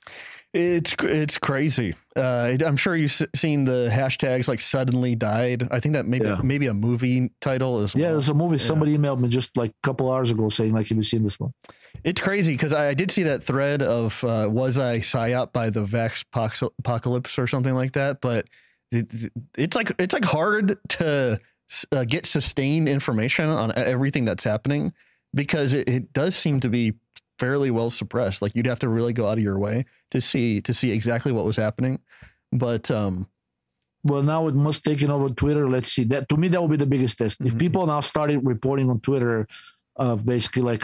It's crazy. I'm sure you've seen the hashtags like suddenly died. I think that maybe a movie title as well. Yeah, there's a movie. Somebody emailed me just like a couple hours ago saying like, have you seen this one? It's crazy because I did see that thread of was I psyop by the Vax apocalypse or something like that. But it's like hard to get sustained information on everything that's happening because it does seem to be fairly well suppressed. Like you'd have to really go out of your way to see exactly what was happening. But well, now it must taking over Twitter. Let's see. That to me, that will be the biggest test. If people now started reporting on Twitter of basically like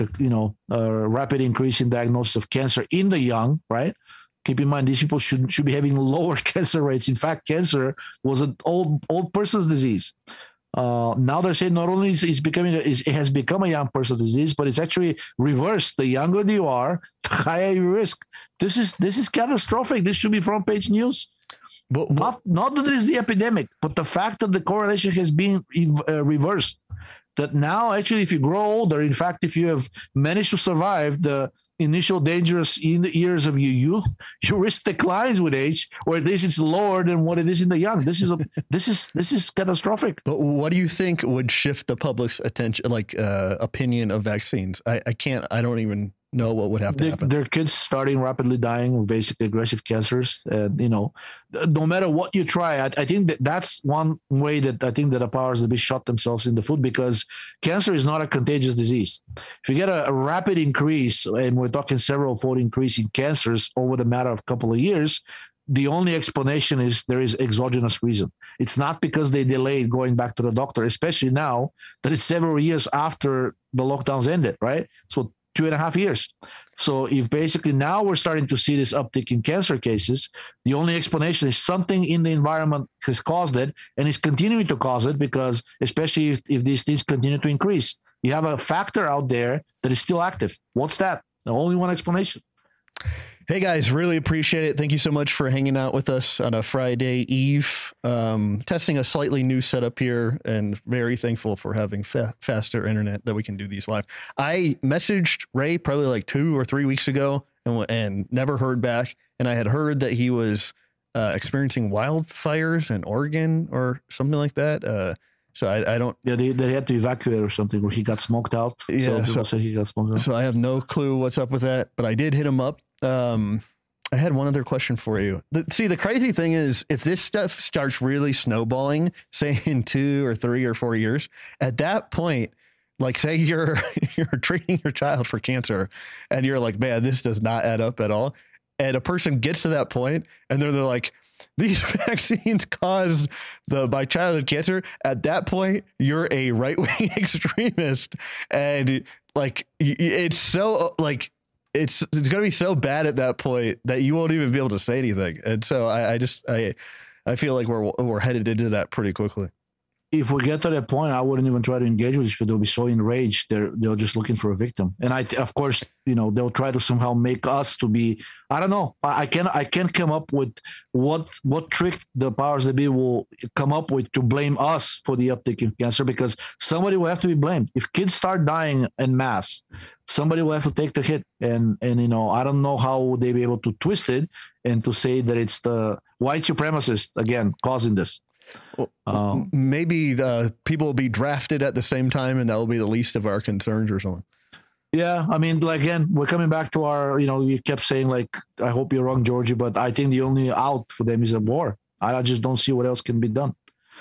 a rapid increase in diagnosis of cancer in the young, right? Keep in mind these people should be having lower cancer rates. In fact, cancer was an old person's disease. Now they're saying not only it has become a young person's disease, but it's actually reversed. The younger you are, the higher your risk. This is catastrophic. This should be front page news. But not that it is the epidemic, but the fact that the correlation has been reversed. That now actually, if you grow older, in fact, if you have managed to survive the initial dangerous years of your youth, your risk declines with age, or at least it's lower than what it is in the young. This is catastrophic. But what do you think would shift the public's attention, opinion of vaccines? I don't even know what would have to happen. There are kids starting rapidly dying of basically aggressive cancers. No matter what you try, I think that's one way that I think that the powers that be shot themselves in the foot, because cancer is not a contagious disease. If you get a rapid increase, and we're talking several fold increase in cancers over the matter of a couple of years, the only explanation is there is exogenous reason. It's not because they delayed going back to the doctor, especially now that it's several years after the lockdowns ended, right? So 2.5 years. So if basically now we're starting to see this uptick in cancer cases, the only explanation is something in the environment has caused it and is continuing to cause it, because especially if these things continue to increase, you have a factor out there that is still active. What's that? The only one explanation. Hey guys, really appreciate it. Thank you so much for hanging out with us on a Friday eve. Testing a slightly new setup here, and very thankful for having faster internet that we can do these live. I messaged Ray probably like 2 or 3 weeks ago and never heard back. And I had heard that he was experiencing wildfires in Oregon or something like that. So I don't. Yeah, they had to evacuate or something, or he got smoked out. Yeah, so people said he got smoked out. So I have no clue what's up with that, but I did hit him up. I had one other question for you. The crazy thing is, if this stuff starts really snowballing, say in 2 or 3 or 4 years, at that point, like say you're treating your child for cancer and you're like, man, this does not add up at all. And a person gets to that point and they're like, these vaccines caused my childhood cancer. At that point, you're a right-wing extremist. And like, it's so like, it's going to be so bad at that point that you won't even be able to say anything. And so I feel like we're headed into that pretty quickly. If we get to that point, I wouldn't even try to engage with these people. They'll be so enraged. They're just looking for a victim. And of course, they'll try to somehow make us to be, I don't know. I can't come up with what trick the powers that be will come up with to blame us for the uptick in cancer, because somebody will have to be blamed. If kids start dying en masse, somebody will have to take the hit. And I don't know how they be able to twist it and to say that it's the white supremacists again causing this. Maybe the people will be drafted at the same time, and that will be the least of our concerns or something. Yeah, I mean, again, we're coming back to our, you kept saying like, I hope you're wrong, Georgie, but I think the only out for them is a war. I just don't see what else can be done.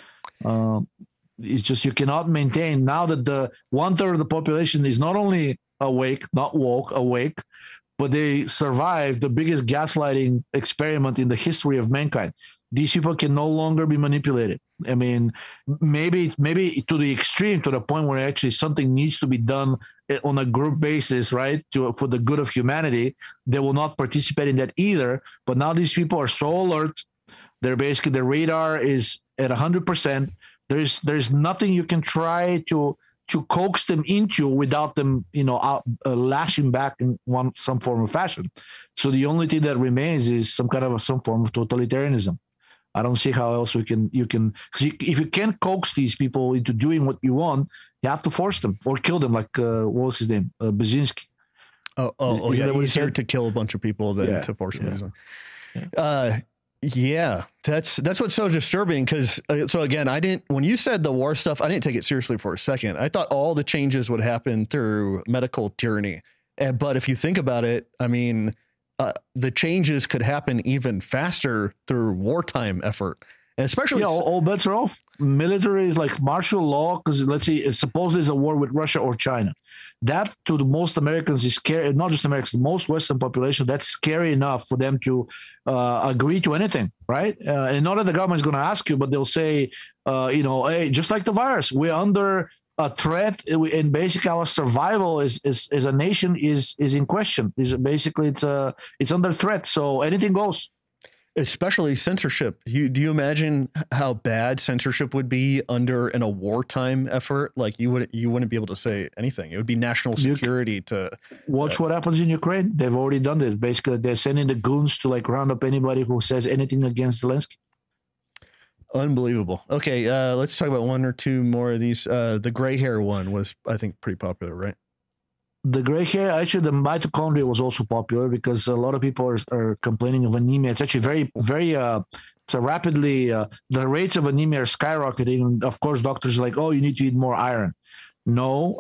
It's just you cannot maintain now that the 1/3 of the population is not only awake, not woke, awake, but they survived the biggest gaslighting experiment in the history of mankind. These people can no longer be manipulated. I mean, maybe to the extreme, to the point where actually something needs to be done on a group basis, right? For the good of humanity. They will not participate in that either. But now these people are so alert. They're basically, their radar is at 100%. There's nothing you can try to coax them into without them, lashing back in some form of fashion. So the only thing that remains is some form of totalitarianism. I don't see how else you can, if you can't coax these people into doing what you want, you have to force them or kill them. Like, what was his name? Brzezinski. Yeah. Easier to kill a bunch of people than to force them. Yeah, that's what's so disturbing. Because so again, when you said the war stuff, I didn't take it seriously for a second. I thought all the changes would happen through medical tyranny. But if you think about it, I mean, the changes could happen even faster through wartime effort. And especially, all bets are off. Military is like martial law, because let's see, suppose there's a war with Russia or China. That to the most Americans is scary. Not just Americans, most Western population. That's scary enough for them to agree to anything, right? And not that the government is going to ask you, but they'll say, hey, just like the virus, we're under a threat, and basically our survival as a nation is in question. It's under threat. So anything goes. Especially censorship. Do you imagine how bad censorship would be in a wartime effort? Like you wouldn't be able to say anything. It would be national security to watch what happens in Ukraine. They've already done this. Basically, they're sending the goons to like round up anybody who says anything against Zelensky. Unbelievable. Okay, let's talk about one or two more of these. The gray hair one was, I think, pretty popular, right? The gray hair, actually, the mitochondria was also popular because a lot of people are complaining of anemia. It's actually very, very, so rapidly, the rates of anemia are skyrocketing. And of course, doctors are like, oh, you need to eat more iron. No,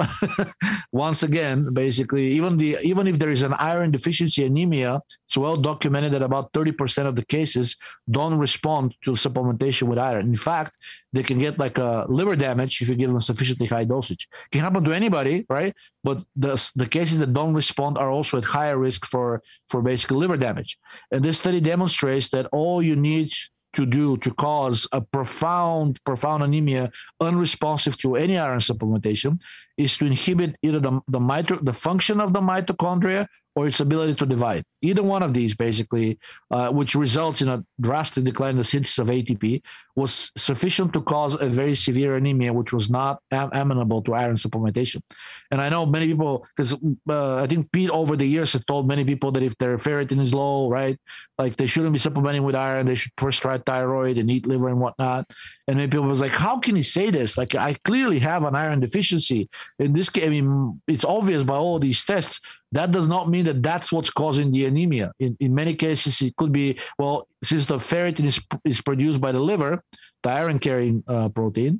once again, basically, even if there is an iron deficiency anemia, it's well documented that about 30% of the cases don't respond to supplementation with iron. In fact, they can get like a liver damage if you give them sufficiently high dosage. It can happen to anybody, right? But the cases that don't respond are also at higher risk for basically liver damage. And this study demonstrates that all you need to do to cause a profound anemia unresponsive to any iron supplementation is to inhibit either the function of the mitochondria or its ability to divide. Either one of these, basically, which results in a drastic decline in the synthesis of ATP, was sufficient to cause a very severe anemia, which was not amenable to iron supplementation. And I know many people, because I think Pete over the years have told many people that if their ferritin is low, right, like they shouldn't be supplementing with iron, they should first try thyroid and eat liver and whatnot. And many people was like, how can he say this? Like, I clearly have an iron deficiency. In this case, I mean, it's obvious by all these tests. That does not mean that that's what's causing the anemia. In many cases, it could be, well, since the ferritin is produced by the liver, the iron-carrying protein,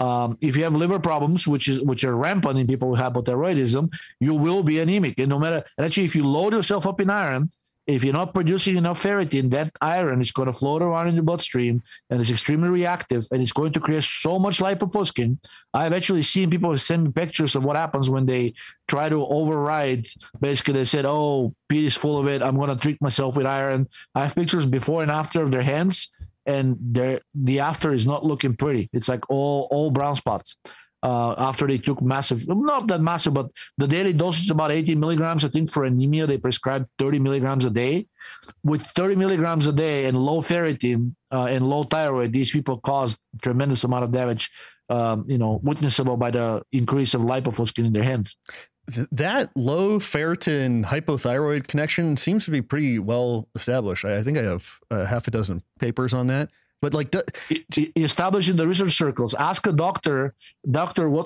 if you have liver problems, which are rampant in people with hypothyroidism, you will be anemic. And actually, if you load yourself up in iron, if you're not producing enough ferritin, that iron is going to float around in the bloodstream and it's extremely reactive and it's going to create so much lipofuscin. I've actually seen people send me pictures of what happens when they try to override. Basically, they said, oh, Pete is full of it. I'm going to treat myself with iron. I have pictures before and after of their hands, and the after is not looking pretty. It's like all brown spots. After they took massive, not that massive, but the daily dosage is about 80 milligrams. I think for anemia, they prescribed 30 milligrams a day. With 30 milligrams a day and low ferritin and low thyroid, these people caused tremendous amount of damage, witnessable by the increase of lipofuscin in their hands. That low ferritin hypothyroid connection seems to be pretty well established. I think I have half a dozen papers on that. But like established in the research circles, ask a doctor, what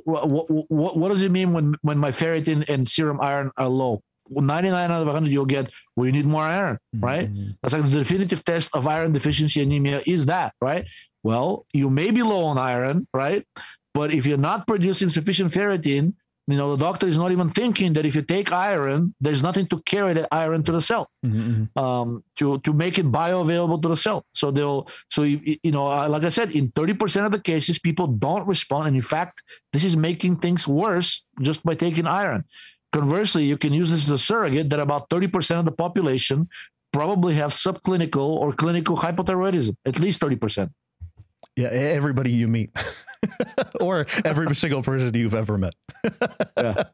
does it mean when my ferritin and serum iron are low? 99 out of 100, you'll get, well, you need more iron, right? Mm-hmm. That's like the definitive test of iron deficiency anemia is that, right? Well, you may be low on iron, right? But if you're not producing sufficient ferritin, the doctor is not even thinking that if you take iron, there's nothing to carry that iron to the cell, to make it bioavailable to the cell. So like I said, in 30% of the cases, people don't respond. And in fact, this is making things worse just by taking iron. Conversely, you can use this as a surrogate that about 30% of the population probably have subclinical or clinical hypothyroidism, at least 30%. Yeah, everybody you meet. Or every single person you've ever met. Yeah.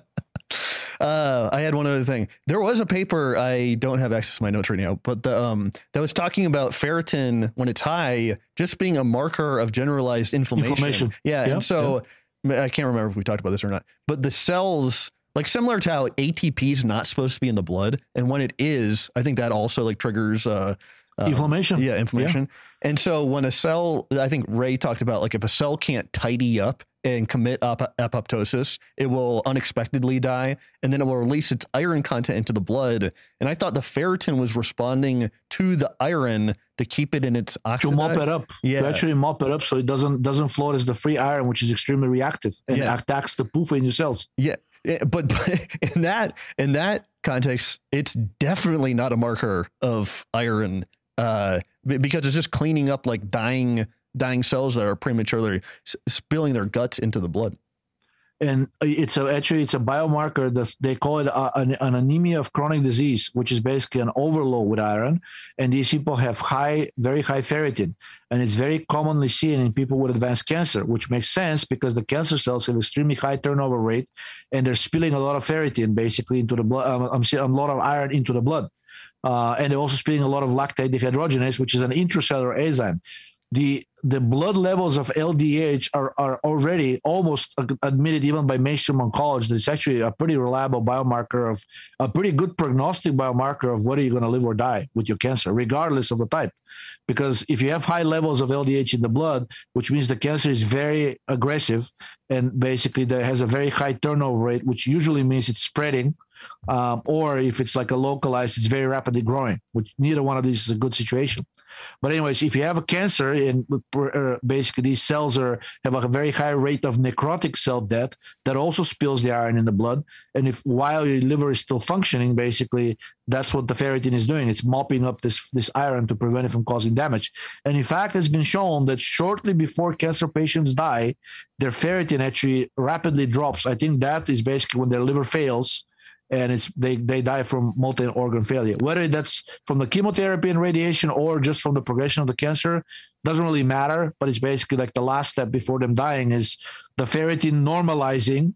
I had one other thing. There was a paper, I don't have access to my notes right now, but that was talking about ferritin when it's high, just being a marker of generalized inflammation. Yeah. And so I can't remember if we talked about this or not, but the cells, like similar to how ATP is not supposed to be in the blood. And when it is, I think that also like triggers, inflammation. Yeah, inflammation. Yeah. And so when a cell, I think Ray talked about, like if a cell can't tidy up and commit apoptosis. It will unexpectedly die, and then it will release its iron content into the blood. And I thought the ferritin was responding to the iron to keep it in its oxidized. To mop it up. Yeah. To actually mop it up so it doesn't float as the free iron, which is extremely reactive and attacks the PUFA in your cells. Yeah. But in that context, it's definitely not a marker of iron because it's just cleaning up like dying cells that are prematurely spilling their guts into the blood. And it's a biomarker that they call it an anemia of chronic disease, which is basically an overload with iron. And these people have very high ferritin, and it's very commonly seen in people with advanced cancer, which makes sense because the cancer cells have extremely high turnover rate, and they're spilling a lot of ferritin basically into the blood. A lot of iron into the blood, and they're also spilling a lot of lactate dehydrogenase, which is an intracellular enzyme. The blood levels of LDH are already almost admitted even by mainstream oncology. It's actually a pretty reliable biomarker of a pretty good prognostic biomarker of whether you're going to live or die with your cancer, regardless of the type. Because if you have high levels of LDH in the blood, which means the cancer is very aggressive and basically that has a very high turnover rate, which usually means it's spreading. Or if it's like a localized, it's very rapidly growing, which neither one of these is a good situation. But anyways, if you have a cancer and basically these cells have a very high rate of necrotic cell death that also spills the iron in the blood. And if while your liver is still functioning, basically that's what the ferritin is doing. It's mopping up this iron to prevent it from causing damage. And in fact, it's been shown that shortly before cancer patients die, their ferritin actually rapidly drops. I think that is basically when their liver fails, and they die from multi-organ failure. Whether that's from the chemotherapy and radiation or just from the progression of the cancer, doesn't really matter. But it's basically like the last step before them dying is the ferritin normalizing,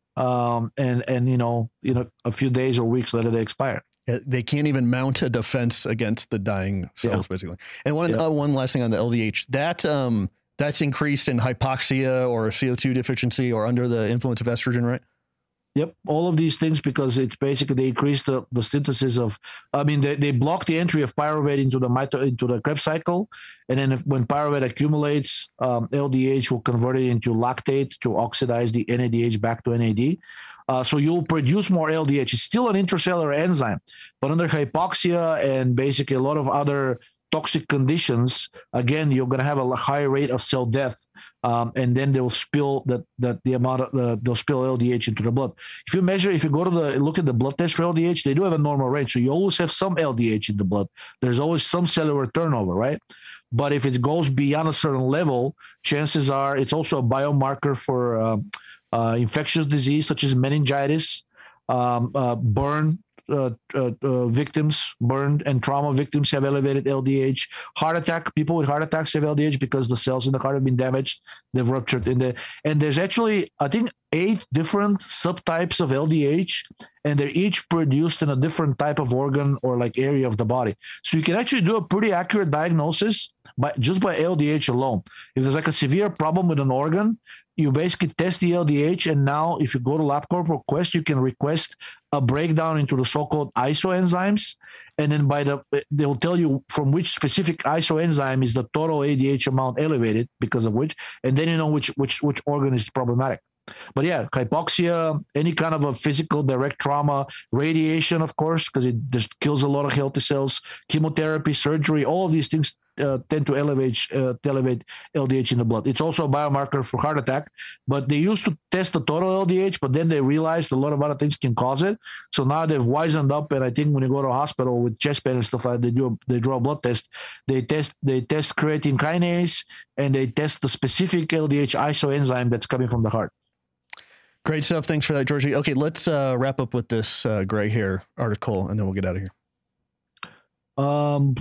and a few days or weeks later they expire. They can't even mount a defense against the dying cells, basically. And one last thing on the LDH, that's increased in hypoxia or CO2 deficiency or under the influence of estrogen, right? Yep, all of these things because it's basically they increase the synthesis of. They block the entry of pyruvate into the Krebs cycle, and then when pyruvate accumulates, LDH will convert it into lactate to oxidize the NADH back to NAD. So you'll produce more LDH. It's still an intracellular enzyme, but under hypoxia and basically a lot of other toxic conditions, again, you're going to have a high rate of cell death, and then they'll spill they'll spill LDH into the blood. If you go to look at the blood test for LDH, they do have a normal range, so you always have some LDH in the blood. There's always some cellular turnover, right? But if it goes beyond a certain level, chances are it's also a biomarker for infectious disease such as meningitis, burn. Victims, burned and trauma victims have elevated LDH. Heart attack, people with heart attacks have LDH because the cells in the heart have been damaged. They've ruptured and there's actually, I think, 8 different subtypes of LDH, and they're each produced in a different type of organ or like area of the body. So you can actually do a pretty accurate diagnosis just by LDH alone. If there's like a severe problem with an organ, you basically test the LDH, and now if you go to LabCorp or Quest, you can request a breakdown into the so-called isoenzymes, and then they'll tell you from which specific isoenzyme is the total ADH amount elevated because of which, and then you know which organ is problematic. But yeah, hypoxia, any kind of a physical direct trauma, radiation, of course, because it just kills a lot of healthy cells, chemotherapy, surgery, all of these things tend to elevate LDH in the blood. It's also a biomarker for heart attack, but they used to test the total LDH, but then they realized a lot of other things can cause it. So now they've wisened up, and I think when you go to a hospital with chest pain and stuff like that, they draw a blood test. They test creatine kinase, and they test the specific LDH isoenzyme that's coming from the heart. Great stuff. Thanks for that, Georgi. Okay, let's wrap up with this gray hair article, and then we'll get out of here. I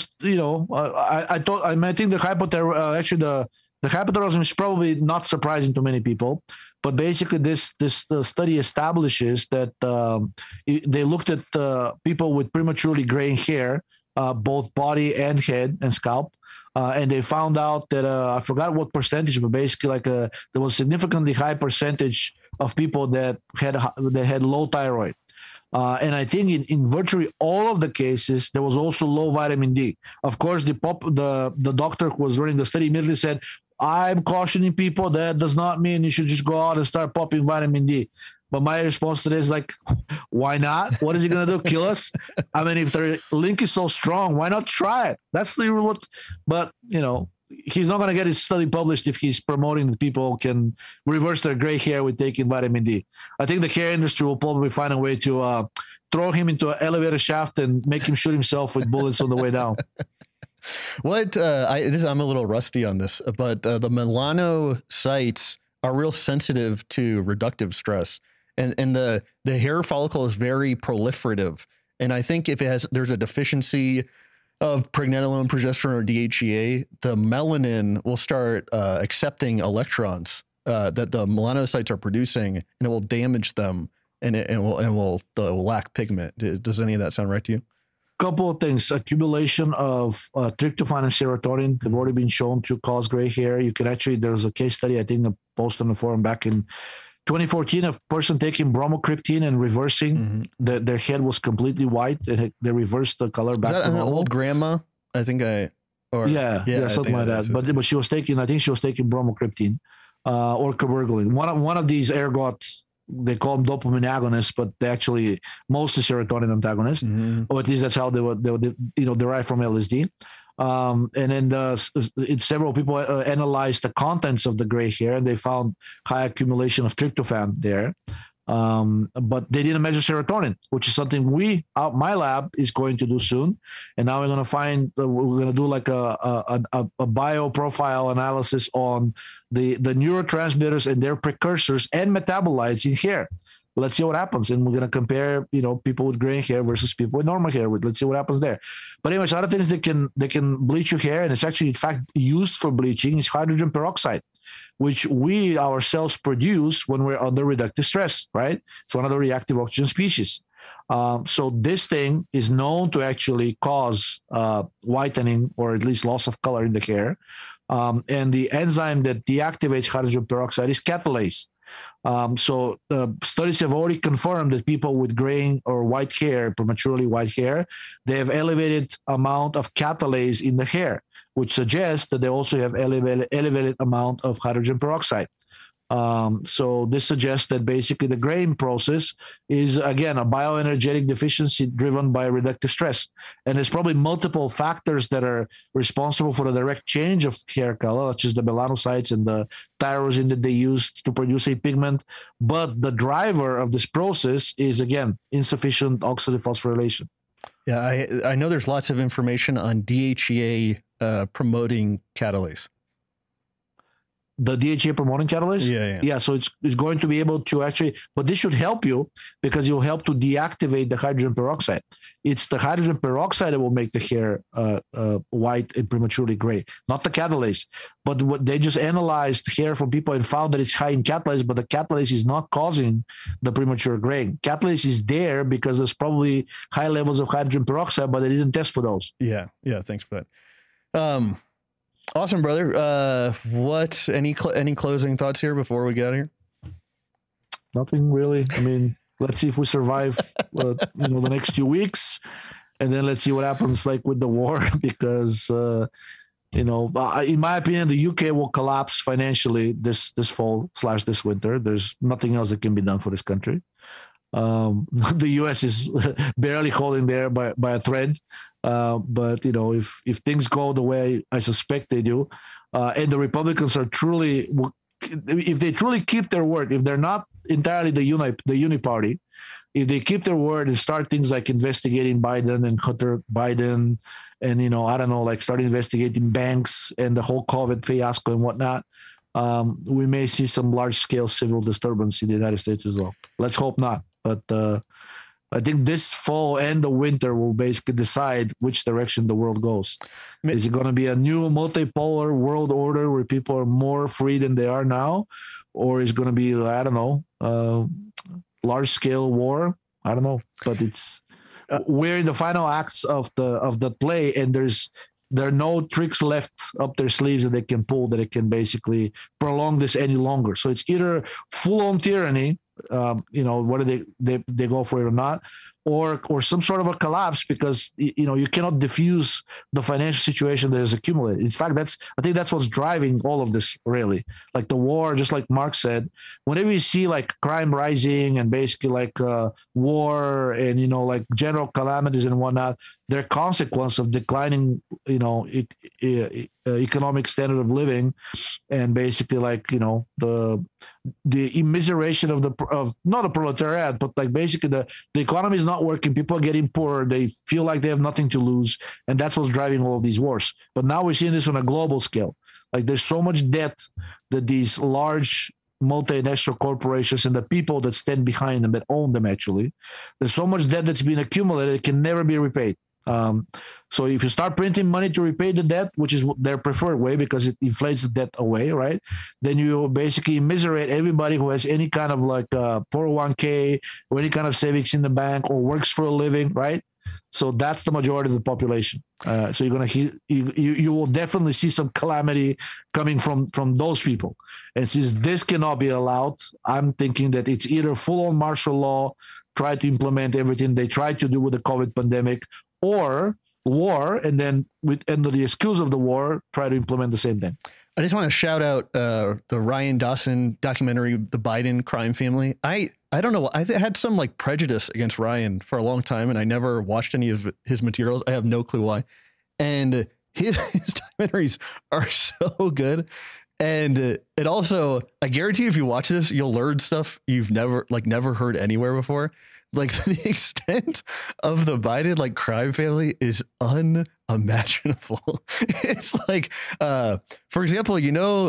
think the hypothyroidism is probably not surprising to many people, but basically this study establishes that they looked at people with prematurely graying hair, both body and head and scalp. And they found out that I forgot what percentage, but basically there was a significantly high percentage of people that had low thyroid. And I think in virtually all of the cases, there was also low vitamin D. Of course, the doctor who was running the study immediately said, I'm cautioning people that does not mean you should just go out and start popping vitamin D. But my response to this is like, why not? What is it going to do? Kill us? I mean, if the link is so strong, why not try it? That's the what. But, he's not going to get his study published if he's promoting that people can reverse their gray hair with taking vitamin D. I think the hair industry will probably find a way to throw him into an elevator shaft and make him shoot himself with bullets on the way down. I'm a little rusty on this, but the melanocytes are real sensitive to reductive stress. And the hair follicle is very proliferative. And I think if there's a deficiency of pregnenolone, progesterone, or DHEA, the melanin will start accepting electrons that the melanocytes are producing, and it will damage them, and they'll lack pigment. Does any of that sound right to you? Couple of things. Accumulation of tryptophan and serotonin have already been shown to cause gray hair. You can actually, there's a case study, I think, I posted on the forum back in 2014, a person taking bromocriptine and reversing, their head was completely white. They reversed the color back. Is that to an normal. old grandma? I think yeah, something like that. But she was taking, I think she was taking bromocriptine or cabergoline. One of these ergot, they call them dopamine agonists, but they actually mostly serotonin antagonists, or at least that's how they were derived from LSD. And then several people analyzed the contents of the gray hair, and they found high accumulation of tryptophan there. But they didn't measure serotonin, which is something my lab is going to do soon. And now we're going to find, we're going to do like a bio profile analysis on the neurotransmitters and their precursors and metabolites in hair. Let's see what happens. And we're going to compare, people with gray hair versus people with normal hair. Let's see what happens there. But anyways, other things they can bleach your hair, and it's actually in fact used for bleaching, is hydrogen peroxide, which we ourselves produce when we're under reductive stress, right? It's one of the reactive oxygen species. So this thing is known to actually cause whitening, or at least loss of color in the hair. And the enzyme that deactivates hydrogen peroxide is catalase. So studies have already confirmed that people with gray or white hair, prematurely white hair, they have elevated amount of catalase in the hair, which suggests that they also have elevated amount of hydrogen peroxide. So this suggests that basically the graying process is, again, a bioenergetic deficiency driven by reductive stress. And there's probably multiple factors that are responsible for the direct change of hair color, such as the melanocytes and the tyrosine that they use to produce a pigment. But the driver of this process is, again, insufficient oxidative phosphorylation. Yeah, I know there's lots of information on DHEA promoting catalase. The DHEA promoting catalase? Yeah. So it's going to be able to actually, but this should help you because you'll help to deactivate the hydrogen peroxide. It's the hydrogen peroxide that will make the hair white and prematurely gray, not the catalase. But what they just analyzed hair from people and found that it's high in catalase, but the catalase is not causing the premature graying. Catalase is there because there's probably high levels of hydrogen peroxide, but they didn't test for those. Yeah. Thanks for that. Awesome, brother. Any closing thoughts here before we get out of here? Nothing really. I mean, let's see if we survive, the next few weeks, and then let's see what happens like with the war, because, in my opinion, the UK will collapse financially this fall / this winter. There's nothing else that can be done for this country. The US is barely holding there by a thread. But if things go the way I suspect they do, and the Republicans are if they truly keep their word, if they're not entirely the uni party, if they keep their word and start things like investigating Biden and Hunter Biden, and start investigating banks and the whole COVID fiasco and whatnot, we may see some large scale civil disturbance in the United States as well. Let's hope not. But I think this fall and the winter will basically decide which direction the world goes. Is it going to be a new multipolar world order where people are more free than they are now? Or is it going to be, large scale war? I don't know. But we're in the final acts of the play, and there are no tricks left up their sleeves that they can pull that it can basically prolong this any longer. So it's either full on tyranny, whether they go for it or not, or some sort of a collapse, because you cannot diffuse the financial situation that is accumulated. In fact, I think that's what's driving all of this, really. Like the war, just like Mark said, whenever you see like crime rising and basically like war and like general calamities and whatnot, they're consequence of declining economic standard of living, and basically like the immiseration of not a proletariat, but like basically the economy is not working, people are getting poorer, they feel like they have nothing to lose, and that's what's driving all of these wars. But now we're seeing this on a global scale. Like there's so much debt that these large multinational corporations and the people that stand behind them, that own them, actually, there's so much debt that's been accumulated, it can never be repaid. So if you start printing money to repay the debt, which is their preferred way because it inflates the debt away, right? Then you basically immiserate everybody who has any kind of like 401k or any kind of savings in the bank or works for a living, right? So that's the majority of the population. So you're gonna you will definitely see some calamity coming from those people. And since this cannot be allowed, I'm thinking that it's either full-on martial law, try to implement everything they tried to do with the COVID pandemic, or war, and then under the excuse of the war, try to implement the same thing. I just want to shout out the Ryan Dawson documentary, The Biden Crime Family. I don't know. I had some like prejudice against Ryan for a long time, and I never watched any of his materials. I have no clue why. And his documentaries are so good. And it also, I guarantee if you watch this, you'll learn stuff you've never heard anywhere before. Like the extent of the Biden like crime family is unimaginable. It's like, for example,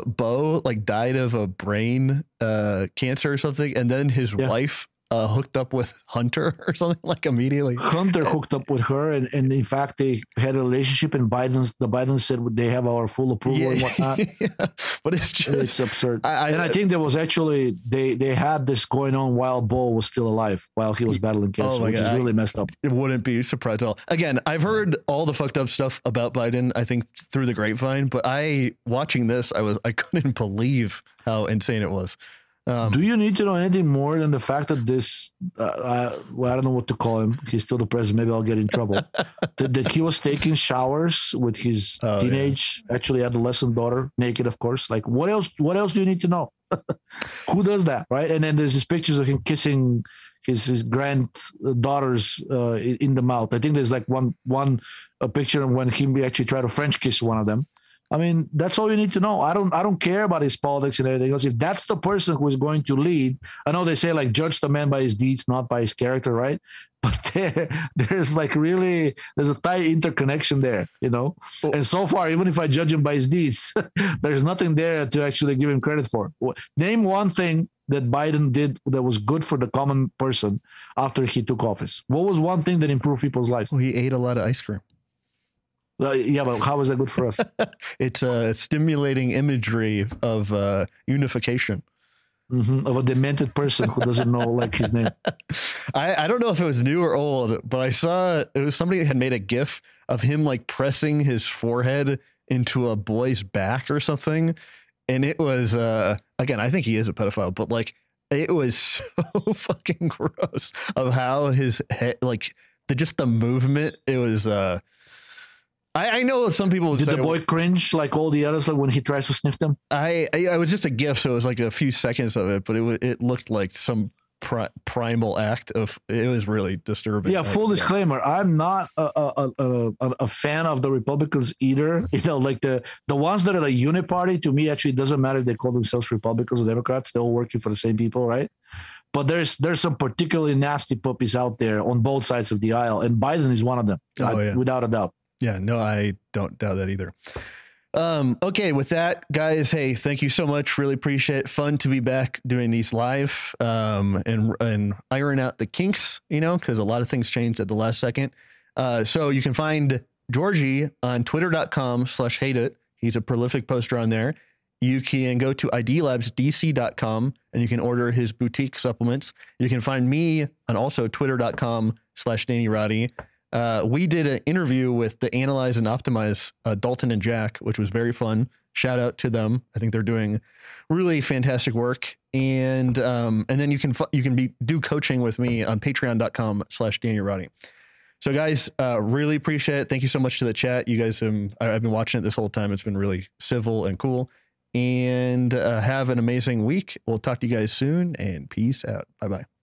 Bo like died of a brain cancer or something, and then his wife hooked up with Hunter or something, like immediately. Hunter hooked up with her, and in fact they had a relationship, and the Biden said they have our full approval and whatnot. But it's absurd. I think there was actually they had this going on while Bo was still alive, while he was battling cancer, which is really messed up. It wouldn't be surprised at all. Again, I've heard all the fucked up stuff about Biden, I think through the grapevine, but watching this, I couldn't believe how insane it was. Do you need to know anything more than the fact that this, I don't know what to call him. He's still the president. Maybe I'll get in trouble. that he was taking showers with his actually adolescent daughter, naked, of course. Like, what else do you need to know? Who does that, right? And then there's these pictures of him kissing his granddaughters in the mouth. I think there's like one picture when he actually tried to French kiss one of them. I mean, that's all you need to know. I don't care about his politics and everything else. If that's the person who is going to lead, I know they say like judge the man by his deeds, not by his character, right? But there's like really, there's a tight interconnection there, And so far, even if I judge him by his deeds, there's nothing there to actually give him credit for. Name one thing that Biden did that was good for the common person after he took office. What was one thing that improved people's lives? Well, he ate a lot of ice cream. Yeah, but how is that good for us? It's a stimulating imagery of unification. Mm-hmm. Of a demented person who doesn't know like his name. I don't know if it was new or old, but I saw it was somebody had made a GIF of him like pressing his forehead into a boy's back or something. And it was, again, I think he is a pedophile, but like it was so fucking gross of how his head, like the movement, it was, I know some people would did say, the boy cringe like all the others, like when he tries to sniff them? I was just a GIF, so it was like a few seconds of it, but it looked like some primal act of. It was really disturbing. Yeah, full disclaimer: I'm not a fan of the Republicans either. Like the ones that are the uniparty. To me, actually, it doesn't matter if they call themselves Republicans or Democrats. They're all working for the same people, right? But there's some particularly nasty puppies out there on both sides of the aisle, and Biden is one of them, without a doubt. Yeah, no, I don't doubt that either. Okay, with that, guys, hey, thank you so much. Really appreciate it. Fun to be back doing these live and iron out the kinks, because a lot of things changed at the last second. So you can find Georgie on twitter.com/hateit. He's a prolific poster on there. You can go to idlabsdc.com and you can order his boutique supplements. You can find me on also twitter.com/Danny Roddy. We did an interview with the Analyze and Optimize, Dalton and Jack, which was very fun. Shout out to them. I think they're doing really fantastic work. And then you can do coaching with me on patreon.com/Danny Roddy. So guys, really appreciate it. Thank you so much to the chat. You guys, I've been watching it this whole time. It's been really civil and cool. And have an amazing week. We'll talk to you guys soon, and peace out. Bye-bye.